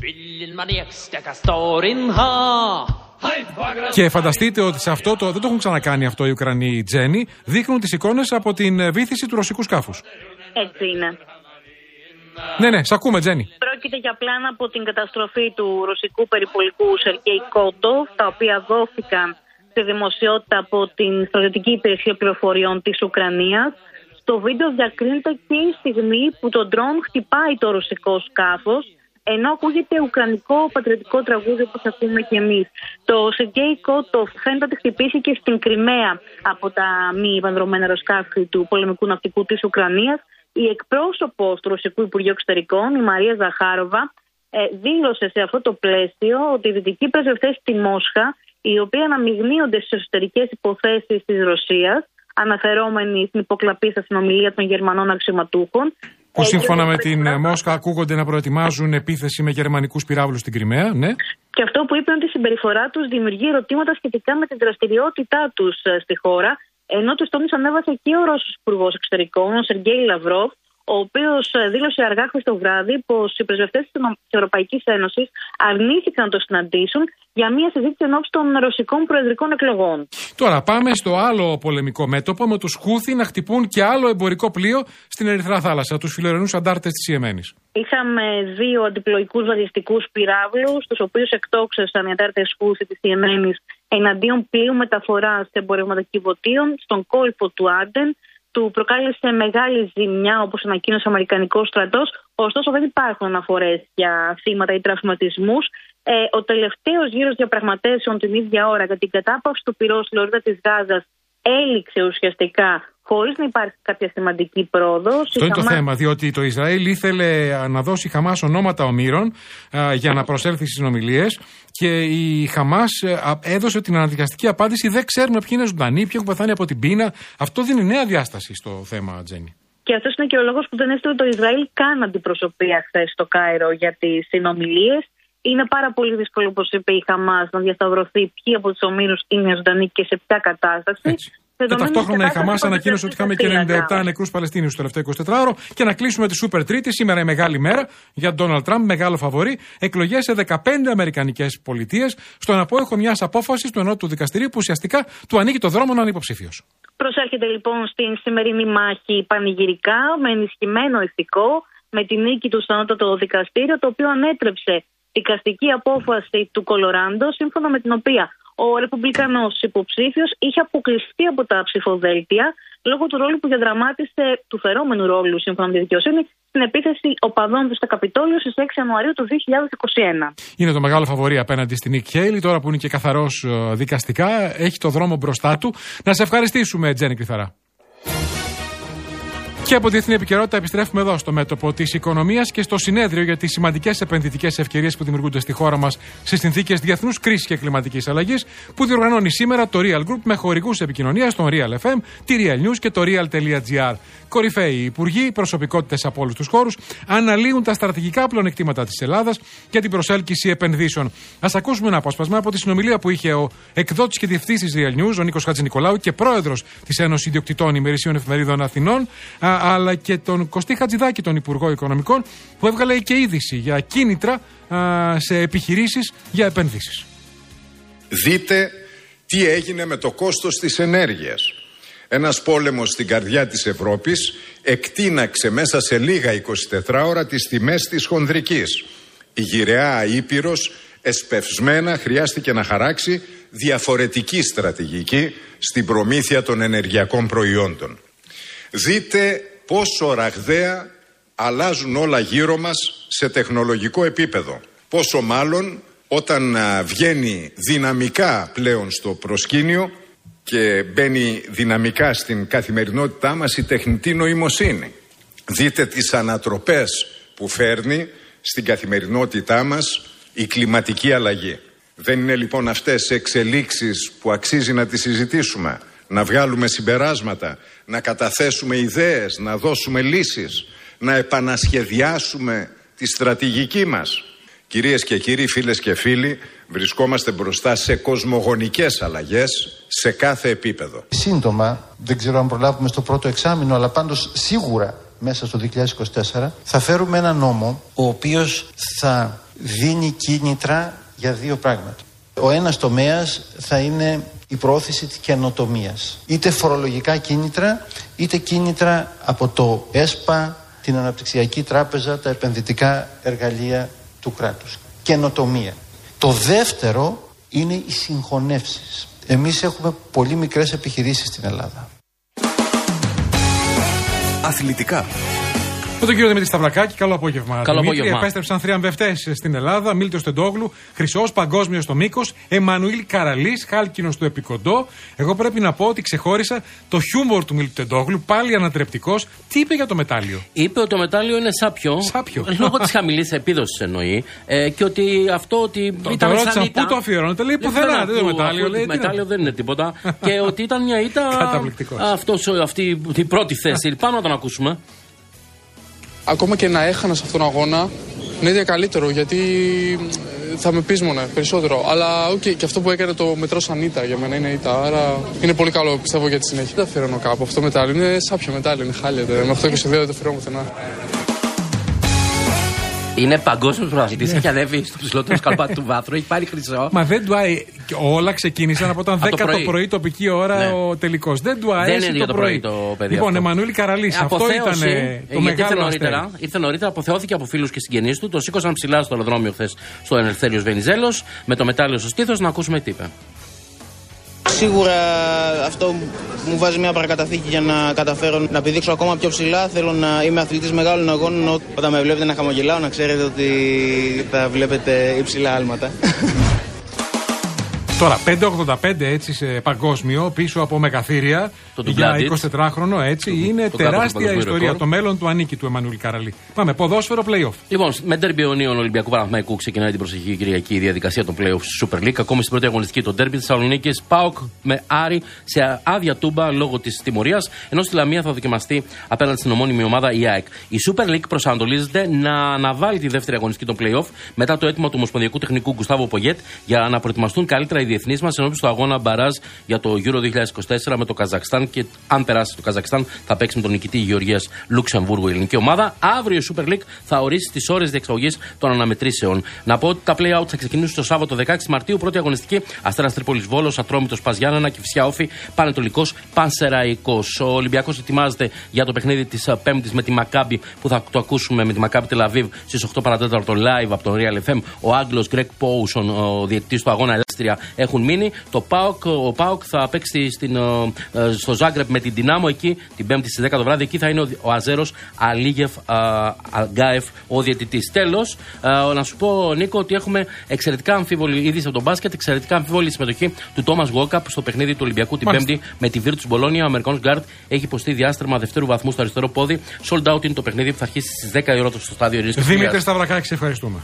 Και φανταστείτε ότι σε αυτό το, δεν το έχουν ξανακάνει αυτό οι Ουκρανοί, Τζέννη, δείχνουν τις εικόνες από την βύθιση του ρωσικού σκάφους. Έτσι είναι. Ναι, ναι, σ' ακούμε, Τζέννη. Πρόκειται για πλάνα από την καταστροφή του ρωσικού περιπολικού Σεργέη Κόντοφ, τα οποία δόθηκαν στη δημοσιότητα από την Στρατιωτική Υπηρεσία Πληροφοριών της Ουκρανίας. Στο βίντεο διακρίνεται και η στιγμή που το ντρόν χτυπάει το ρωσικό σκάφος, ενώ ακούγεται ουκρανικό πατριωτικό τραγούδι όπως ακούμε και εμείς. Το Σεργέη Κόντοφ φαίνεται ότι χτυπήθηκε στην Κριμαία από τα μη επανδρωμένα αεροσκάφη του πολεμικού ναυτικού της Ουκρανίας. Η εκπρόσωπος του Ρωσικού Υπουργείου Εξωτερικών, η Μαρία Ζαχάροβα, δήλωσε σε αυτό το πλαίσιο ότι οι δυτικοί πρεσβευτές στη Μόσχα, οι οποίοι αναμειγνύονται στις εσωτερικές υποθέσεις της Ρωσίας, αναφερόμενοι στην υποκλαπή στα συνομιλία των Γερμανών αξιωματούχων, που σύμφωνα με την Μόσχα ακούγονται να προετοιμάζουν επίθεση με γερμανικούς πυράβλους στην Κριμαία, ναι. Και αυτό που είπαν ότι η συμπεριφορά τους δημιουργεί ερωτήματα σχετικά με την δραστηριότητά τους στη χώρα, ενώ τους τόνισαν ανέβασε και ο Ρώσος Υπουργός Εξωτερικών, ο Σεργέη Λαυρόφ, ο οποίος δήλωσε αργά χθες το βράδυ πως οι πρεσβευτές της Ευρωπαϊκής Ένωσης αρνήθηκαν να το συναντήσουν για μια συζήτηση ενόψει των ρωσικών προεδρικών εκλογών. Τώρα πάμε στο άλλο πολεμικό μέτωπο, με τους Χούθι να χτυπούν και άλλο εμπορικό πλοίο στην Ερυθρά Θάλασσα, τους φιλερινούς αντάρτες της Ιεμένης. Είχαμε δύο αντιπλοϊκούς βαλιστικούς πυράβλους, τους οποίους εκτόξευσαν οι αντάρτες Χούθι της Ιεμένης εναντίον πλοίου μεταφοράς εμπορευματοκιβωτίων στον κόλπο του Άντεν. Του προκάλεσε μεγάλη ζημιά, όπως ανακοίνωσε ο Αμερικανικός στρατός. Ωστόσο, δεν υπάρχουν αναφορές για θύματα ή τραυματισμούς. Ε, ο τελευταίος γύρος διαπραγματεύσεων την ίδια ώρα για την κατάπαυση του πυρός στη λωρίδα της Γάζας έληξε ουσιαστικά, χωρίς να υπάρχει κάποια σημαντική πρόοδος. Αυτό είναι Χαμάς... το θέμα, διότι το Ισραήλ ήθελε να δώσει η Χαμάς ονόματα ομήρων α, για να προσέλθει στις συνομιλίες, και η Χαμάς α, έδωσε την αναδικαστική απάντηση: δεν ξέρουμε ποιοι είναι ζωντανοί, ποιοι έχουν πεθάνει από την πείνα. Αυτό δίνει νέα διάσταση στο θέμα, Τζένι. Και αυτός είναι και ο λόγος που δεν έστειλε το Ισραήλ καν αντιπροσωπεία χθες στο Κάιρο για τις συνομιλίες. Είναι πάρα πολύ δύσκολο, όπως είπε η Χαμάς, να διασταυρωθεί ποιοι από τους ομήρους είναι ζωντανοί και σε ποια κατάσταση. Έτσι. Και ταυτόχρονα η Χαμάς ανακοίνωσε ότι είχαμε και ενενήντα επτά νεκρούς Παλαιστίνιους στο τελευταίο εικοσιτετράωρο. Και να κλείσουμε τη Σούπερ Τρίτη. Σήμερα η μεγάλη μέρα για τον Ντόναλντ Τραμπ, μεγάλο φαβορί. Εκλογές σε δεκαπέντε αμερικανικές πολιτείες, στον απόϊχο μιας απόφασης του ενότου δικαστηρίου που ουσιαστικά του ανοίγει το δρόμο να είναι υποψήφιος. Προσέρχεται λοιπόν στην σημερινή μάχη πανηγυρικά, με ενισχυμένο ηθικό, με τη νίκη του στο ανώτατο δικαστήριο, το οποίο ανέτρεψε δικαστική απόφαση του Κολοράντο, σύμφωνα με την οποία ο Ρεπουμπλικανός υποψήφιος είχε αποκλειστεί από τα ψηφοδέλτια λόγω του ρόλου που διαδραμάτισε, του φερόμενου ρόλου, σύμφωνα με τη δικαιοσύνη, στην επίθεση οπαδών του στο Καπιτόλιο στις έξι Ιανουαρίου του δύο χιλιάδες είκοσι ένα. Είναι το μεγάλο φαβορί απέναντι στην Νίκ Χέιλι, τώρα που είναι και καθαρός δικαστικά, έχει το δρόμο μπροστά του. Να σε ευχαριστήσουμε, Τζένι Κρυθαρά. Και από διεθνή επικαιρότητα επιστρέφουμε εδώ στο μέτωπο της οικονομίας και στο συνέδριο για τις σημαντικές επενδυτικές ευκαιρίες που δημιουργούνται στη χώρα μας σε συνθήκες διεθνούς κρίσης και κλιματικής αλλαγής, που διοργανώνει σήμερα το Real Group με χορηγούς επικοινωνίας, τον Real εφ εμ, τη Real News και το Real.gr. Κορυφαίοι υπουργοί, προσωπικότητες από όλους τους χώρους, αναλύουν τα στρατηγικά πλεονεκτήματα της Ελλάδας για την προσέλκυση επενδύσεων. Ας ακούσουμε ένα απόσπασμα από τη συνομιλία που είχε ο εκδότης και διευθυντής της Real News, ο Νίκος Χατζηνικολάου, και πρόεδρος της Ένωσης Ιδιοκτητών Ημερησίων Εφημερίδων Αθηνών, αλλά και τον Κωστή Χατζηδάκη, τον Υπουργό Οικονομικών, που έβγαλε και είδηση για κίνητρα α, σε επιχειρήσεις για επενδύσεις. Δείτε τι έγινε με το κόστος της ενέργειας. Ένας πόλεμος στην καρδιά της Ευρώπης εκτείναξε μέσα σε λίγα εικοσιτετρά ώρα τις τιμές της χονδρικής. Η γυραιά Ήπειρος εσπευσμένα χρειάστηκε να χαράξει διαφορετική στρατηγική στην προμήθεια των ενεργειακών προϊόντων. Δείτε πόσο ραγδαία αλλάζουν όλα γύρω μας σε τεχνολογικό επίπεδο. Πόσο μάλλον όταν βγαίνει δυναμικά πλέον στο προσκήνιο και μπαίνει δυναμικά στην καθημερινότητά μας η τεχνητή νοημοσύνη. Δείτε τις ανατροπές που φέρνει στην καθημερινότητά μας η κλιματική αλλαγή. Δεν είναι λοιπόν αυτές εξελίξεις που αξίζει να τις συζητήσουμε, να βγάλουμε συμπεράσματα, να καταθέσουμε ιδέες, να δώσουμε λύσεις, να επανασχεδιάσουμε τη στρατηγική μας? Κυρίες και κύριοι, φίλες και φίλοι, βρισκόμαστε μπροστά σε κοσμογονικές αλλαγές σε κάθε επίπεδο. Σύντομα, δεν ξέρω αν προλάβουμε στο πρώτο εξάμηνο, αλλά πάντως σίγουρα μέσα στο δύο χιλιάδες είκοσι τέσσερα θα φέρουμε ένα νόμο ο οποίος θα δίνει κίνητρα για δύο πράγματα. Ο ένας τομέας θα είναι η προώθηση της καινοτομίας. Είτε φορολογικά κίνητρα, είτε κίνητρα από το ΕΣΠΑ, την Αναπτυξιακή Τράπεζα, τα επενδυτικά εργαλεία του κράτους. Καινοτομία. Το δεύτερο είναι οι συγχωνεύσεις. Εμείς έχουμε πολύ μικρές επιχειρήσεις στην Ελλάδα. Αθλητικά. Με τον κύριο Δημήτρη Σταυλακάκη, καλό απόγευμα. Καλό Δημήτρη, απόγευμα. Επέστρεψαν θριαμβευτές στην Ελλάδα. Μίλτος Τεντόγλου, χρυσός παγκόσμιος στο μήκος. Εμμανουήλ Καραλής, χάλκινος του επικοντό. Εγώ πρέπει να πω ότι ξεχώρισα το χιούμορ του Μίλτου Τεντόγλου, πάλι ανατρεπτικός. Τι είπε για το μετάλλιο? Είπε ότι το μετάλλιο είναι σάπιο. Σάπιο. Λόγω της χαμηλής επίδοσης εννοεί. Ε, και ότι αυτό ότι. Το, ήταν το ρώτησα σαν πού το αφιερώνεται. Λέει πουθενά. Δεν το μετάλλιο. Το μετάλλιο δεν είναι τίποτα. Και ότι ήταν μια ήττα. Καταπληκτικός. Αυτή η πρώτη θέση. Πάμε να τον ακούσουμε. Ακόμα και να έχανα σε αυτόν τον αγώνα, είναι ίδια καλύτερο, γιατί θα με πείσμονε περισσότερο. Αλλά οκ, okay, και αυτό που έκανε το μετρό σαν ήττα για μένα είναι ήττα. Άρα είναι πολύ καλό, πιστεύω, για τη συνέχεια. Δεν αφιερώνω κάπου. Αυτό μετάλλιο είναι σάπιο μετάλλιο, είναι χάλια. Με αυτό είκοσι δύο δεν το αφιερώνω πουθενά. Είναι παγκόσμιο πρωταθλητή. Έχει ανέβει στο ψηλότερο σκαλπάτι του βάθρου, έχει πάρει χρυσό. Μα δεν του άρεσε. Όλα ξεκίνησαν από όταν δέκα το πρωί, το πρωί τοπική ώρα ναι. ο τελικός. Δεν του άρεσε. Δεν είναι το, το πρωί το παιδί. Λοιπόν, Εμμανουήλ Καραλής, αυτό ήταν το μεγάλο νωρίτερα, ήρθε νωρίτερα, αποθεώθηκε από φίλους και συγγενείς του, το σήκωσαν ψηλά στο αεροδρόμιο χθες στο Ελευθέριος Βενιζέλος με το μετάλλιο στο στήθος. Να ακούσουμε τι είπε. Σίγουρα αυτό μου βάζει μια παρακαταθήκη για να καταφέρω να πηδήξω ακόμα πιο ψηλά. Θέλω να είμαι αθλητής μεγάλων αγώνων. Όταν με βλέπετε να χαμογελάω, να ξέρετε ότι θα βλέπετε υψηλά άλματα. Τώρα, πέντε ογδόντα πέντε έτσι σε παγκόσμιο, πίσω από μεγαθύρια, για εικοσιτετράχρονο έτσι, το, είναι το τεράστια ιστορία. Ρεκόρ. Το μέλλον του ανήκει του Εμμανουήλ Καραλή. Πάμε, ποδόσφαιρο play-off. Λοιπόν, με ντέρμπι αιωνίων Ολυμπιακού Παναθηναϊκού ξεκινάει την προσεχή Κυριακή διαδικασία των play-off στη Super League. Ακόμη στην πρώτη αγωνιστική το ντέρμπι της Θεσσαλονίκης, ΠΑΟΚ με Άρη σε άδεια τούμπα λόγω της τιμωρίας, ενώ στη Λαμία θα δοκιμαστεί απέναντι στην ομώνυμη ομάδα η ΑΕΚ. Η Super League προσανατολίζεται να αναβάλει τη δεύτερη αγωνιστική των play-off μετά το αίτημα του Ομοσπονδιακού Τεχνικού Γκουστάβο Πογέτ για να προετοιμαστούν καλύτερα οι διεθνείς μας ενώπιον στο αγώνα μπαράζ για το Euro δύο χιλιάδες είκοσι τέσσερα με το Καζακστάν. Και αν περάσει το Καζακστάν, θα παίξει με τον νικητή Γεωργίας Λουξεμβούργου η ελληνική ομάδα. Αύριο η Super League θα ορίσει τις ώρες διεξαγωγής των αναμετρήσεων. Να πω ότι τα play-out θα ξεκινήσουν το Σάββατο δεκαέξι Μαρτίου. Πρώτη αγωνιστική Αστέρας Τρίπολης Βόλος, Ατρόμητος Πας Γιάννενα, Κηφισιά Όφη, Πανετολικός Πανσεραϊκός. Ο Ολυμπιακός ετοιμάζεται για το παιχνίδι της Πέμπτης με τη Μακάμπι που θα το ακούσουμε με τη Μακάμπι Τελαβίβ στις οκτώ παρά τέταρτο live από τον Real εφ εμ. Ο Άγγλος Γκρέκ Πόουσον, ο διαιτητής του αγώνα Ελεύθερια, έχουν μείνει. Το ΠΑΟΚ, ο ΠΑΟΚ θα παίξει στην, στο Ζάγκρεπ με την Δυνάμο εκεί την Πέμπτη στις δέκα το βράδυ. Εκεί θα είναι ο, ο Αζέρος Αλίγεφ Αλγκάεφ ο διαιτητής. Τέλος, να σου πω, Νίκο, ότι έχουμε εξαιρετικά αμφίβολη είδηση από τον μπάσκετ, εξαιρετικά αμφίβολη συμμετοχή του Τόμας Γουόκαπ στο παιχνίδι του Ολυμπιακού την Μάλιστα. Πέμπτη με τη Virtus Μπολόνια. Ο Αμερικανός γκάρντ έχει υποστεί διάστρεμα δευτέρου βαθμού στο αριστερό πόδι. Sold out είναι το παιχνίδι που θα αρχίσει στις δέκα η ώρα στο στάδιο Ειρήνης. Δημήτρη Σταυρακάκη, σε ευχαριστούμε.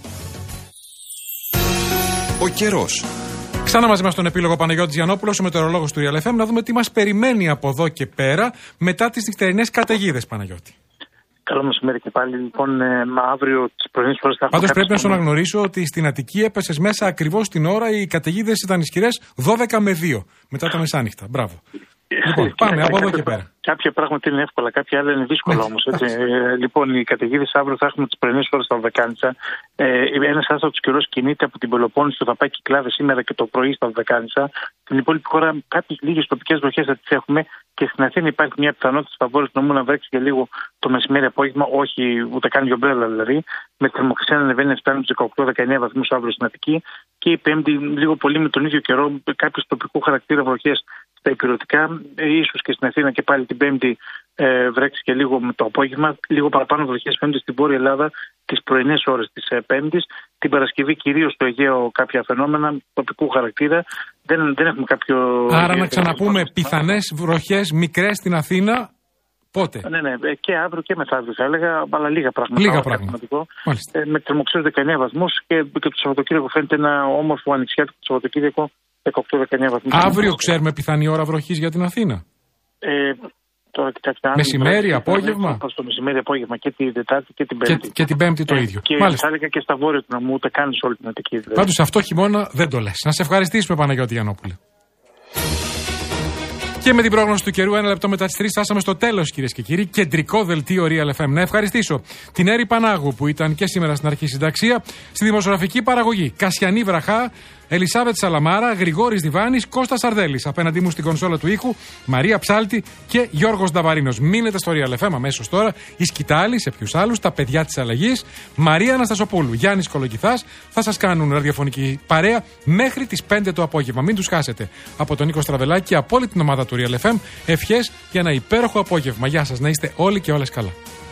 Ο καιρός. Ξανά μαζί μας τον επίλογο Παναγιώτης Γιαννόπουλος, ο μετεωρολόγος του Real εφ εμ, να δούμε τι μας περιμένει από εδώ και πέρα μετά τις νυχτερινές καταιγίδες, Παναγιώτη. Καλό μεσημέρι και πάλι. Λοιπόν, ε, αύριο τις πρωινές ώρες θα έχουμε. Πάντως πρέπει να σου αναγνωρίσω ότι στην Αττική έπεσες μέσα ακριβώς την ώρα, οι καταιγίδες ήταν ισχυρές δώδεκα με δύο μετά τα μεσάνυχτα. Μπράβο. Λοιπόν, πάμε από εδώ και πέρα. Κάποια πράγματα είναι εύκολα, κάποια άλλα είναι δύσκολα όμως. ε, λοιπόν, οι καταιγίδες αύριο θα έχουμε τις πρωινές ώρες στα Δωδεκάνησα. Ε, ένας άστατος καιρός κινείται από την Πελοπόννησο, θα πάει Κυκλάδες σήμερα και το πρωί στα Δωδεκάνησα. Στην υπόλοιπη χώρα κάποιες λίγες τοπικές βροχές θα τις έχουμε και στην Αθήνα υπάρχει μια πιθανότητα στα βόρεια του νομού να βρέξει για λίγο το μεσημέρι απόγευμα, όχι ούτε καν γιομπρέλα δηλαδή, με θερμοκρασία να ανεβαίνει φτάνει τους δεκαοκτώ δεκαεννέα βαθμούς αύριο στην Αττική και η Πέμπτη λίγο πολύ με τον ίδιο καιρό κάποιες τοπικού χαρακτήρα βροχές στα υπηρετικά, ίσως και στην Αθήνα και πάλι την Πέμπτη ε, βρέξει και λίγο με το απόγευμα. Λίγο παραπάνω βροχές φαίνονται στην Βόρεια Ελλάδα τις πρωινές ώρες της ε, Πέμπτης. Την Παρασκευή κυρίως στο Αιγαίο κάποια φαινόμενα τοπικού χαρακτήρα. Δεν, δεν έχουμε κάποιο. Άρα να ξαναπούμε πιθανές βροχές μικρές στην Αθήνα. Πότε? Ναι, ναι, και αύριο και μεθαύριο θα έλεγα, αλλά λίγα πράγματα. Λίγα πράγματα. Ε, με θερμοκρασίες δεκαεννέα βαθμούς και, και το Σαββατοκύριακο φαίνεται ένα όμορφο ανοιξιάτικο Σαββατοκύριακο δεκαοκτώ δεκαεννέα βαθμούς. Αύριο ξέρουμε πιθανή ώρα βροχής για την Αθήνα. Ε, τώρα, κοιτάξτε, μεσημέρι, απόγευμα. Στο μεσημέρι, απόγευμα και την Τετάρτη και την Πέμπτη. Και, και την Πέμπτη το ε, ίδιο. Και Μάλιστα. θα έλεγα και στα βόρεια του νομού, ούτε καν σε όλη την Αττική. Δηλαδή. Πάντως αυτό χειμώνα δεν το λες. Να σε ευχαριστήσουμε, Παναγιώτη Γιαννόπουλε. Και με την πρόγνωση του καιρού, ένα λεπτό μετά τις τρεις, φτάσαμε στο τέλος, κυρίες και κύριοι. Κεντρικό δελτίο Real εφ εμ. Να ευχαριστήσω την Έρη Πανάγου που ήταν και σήμερα στην αρχή συνταξία, στη δημοσιογραφική παραγωγή Κασιανή Βραχά, Ελισάβετ Σαλαμάρα, Γρηγόρης Διβάνης, Κώστας Αρδέλης. Απέναντί μου στην κονσόλα του ήχου, Μαρία Ψάλτη και Γιώργος Νταβαρίνος. Μείνετε στο Real εφ εμ αμέσως τώρα. Η σκητάλη, σε ποιους άλλους, τα παιδιά της αλλαγής, Μαρία Αναστασοπούλου, Γιάννης Κολογιθάς, θα σας κάνουν ραδιοφωνική παρέα μέχρι τις πέντε το απόγευμα. Μην τους χάσετε. Από τον Νίκο Στραβελάκη και από όλη την ομάδα του Real εφ εμ, ευχές για ένα υπέροχο απόγευμα. Γεια σας, να είστε όλοι και όλες καλά.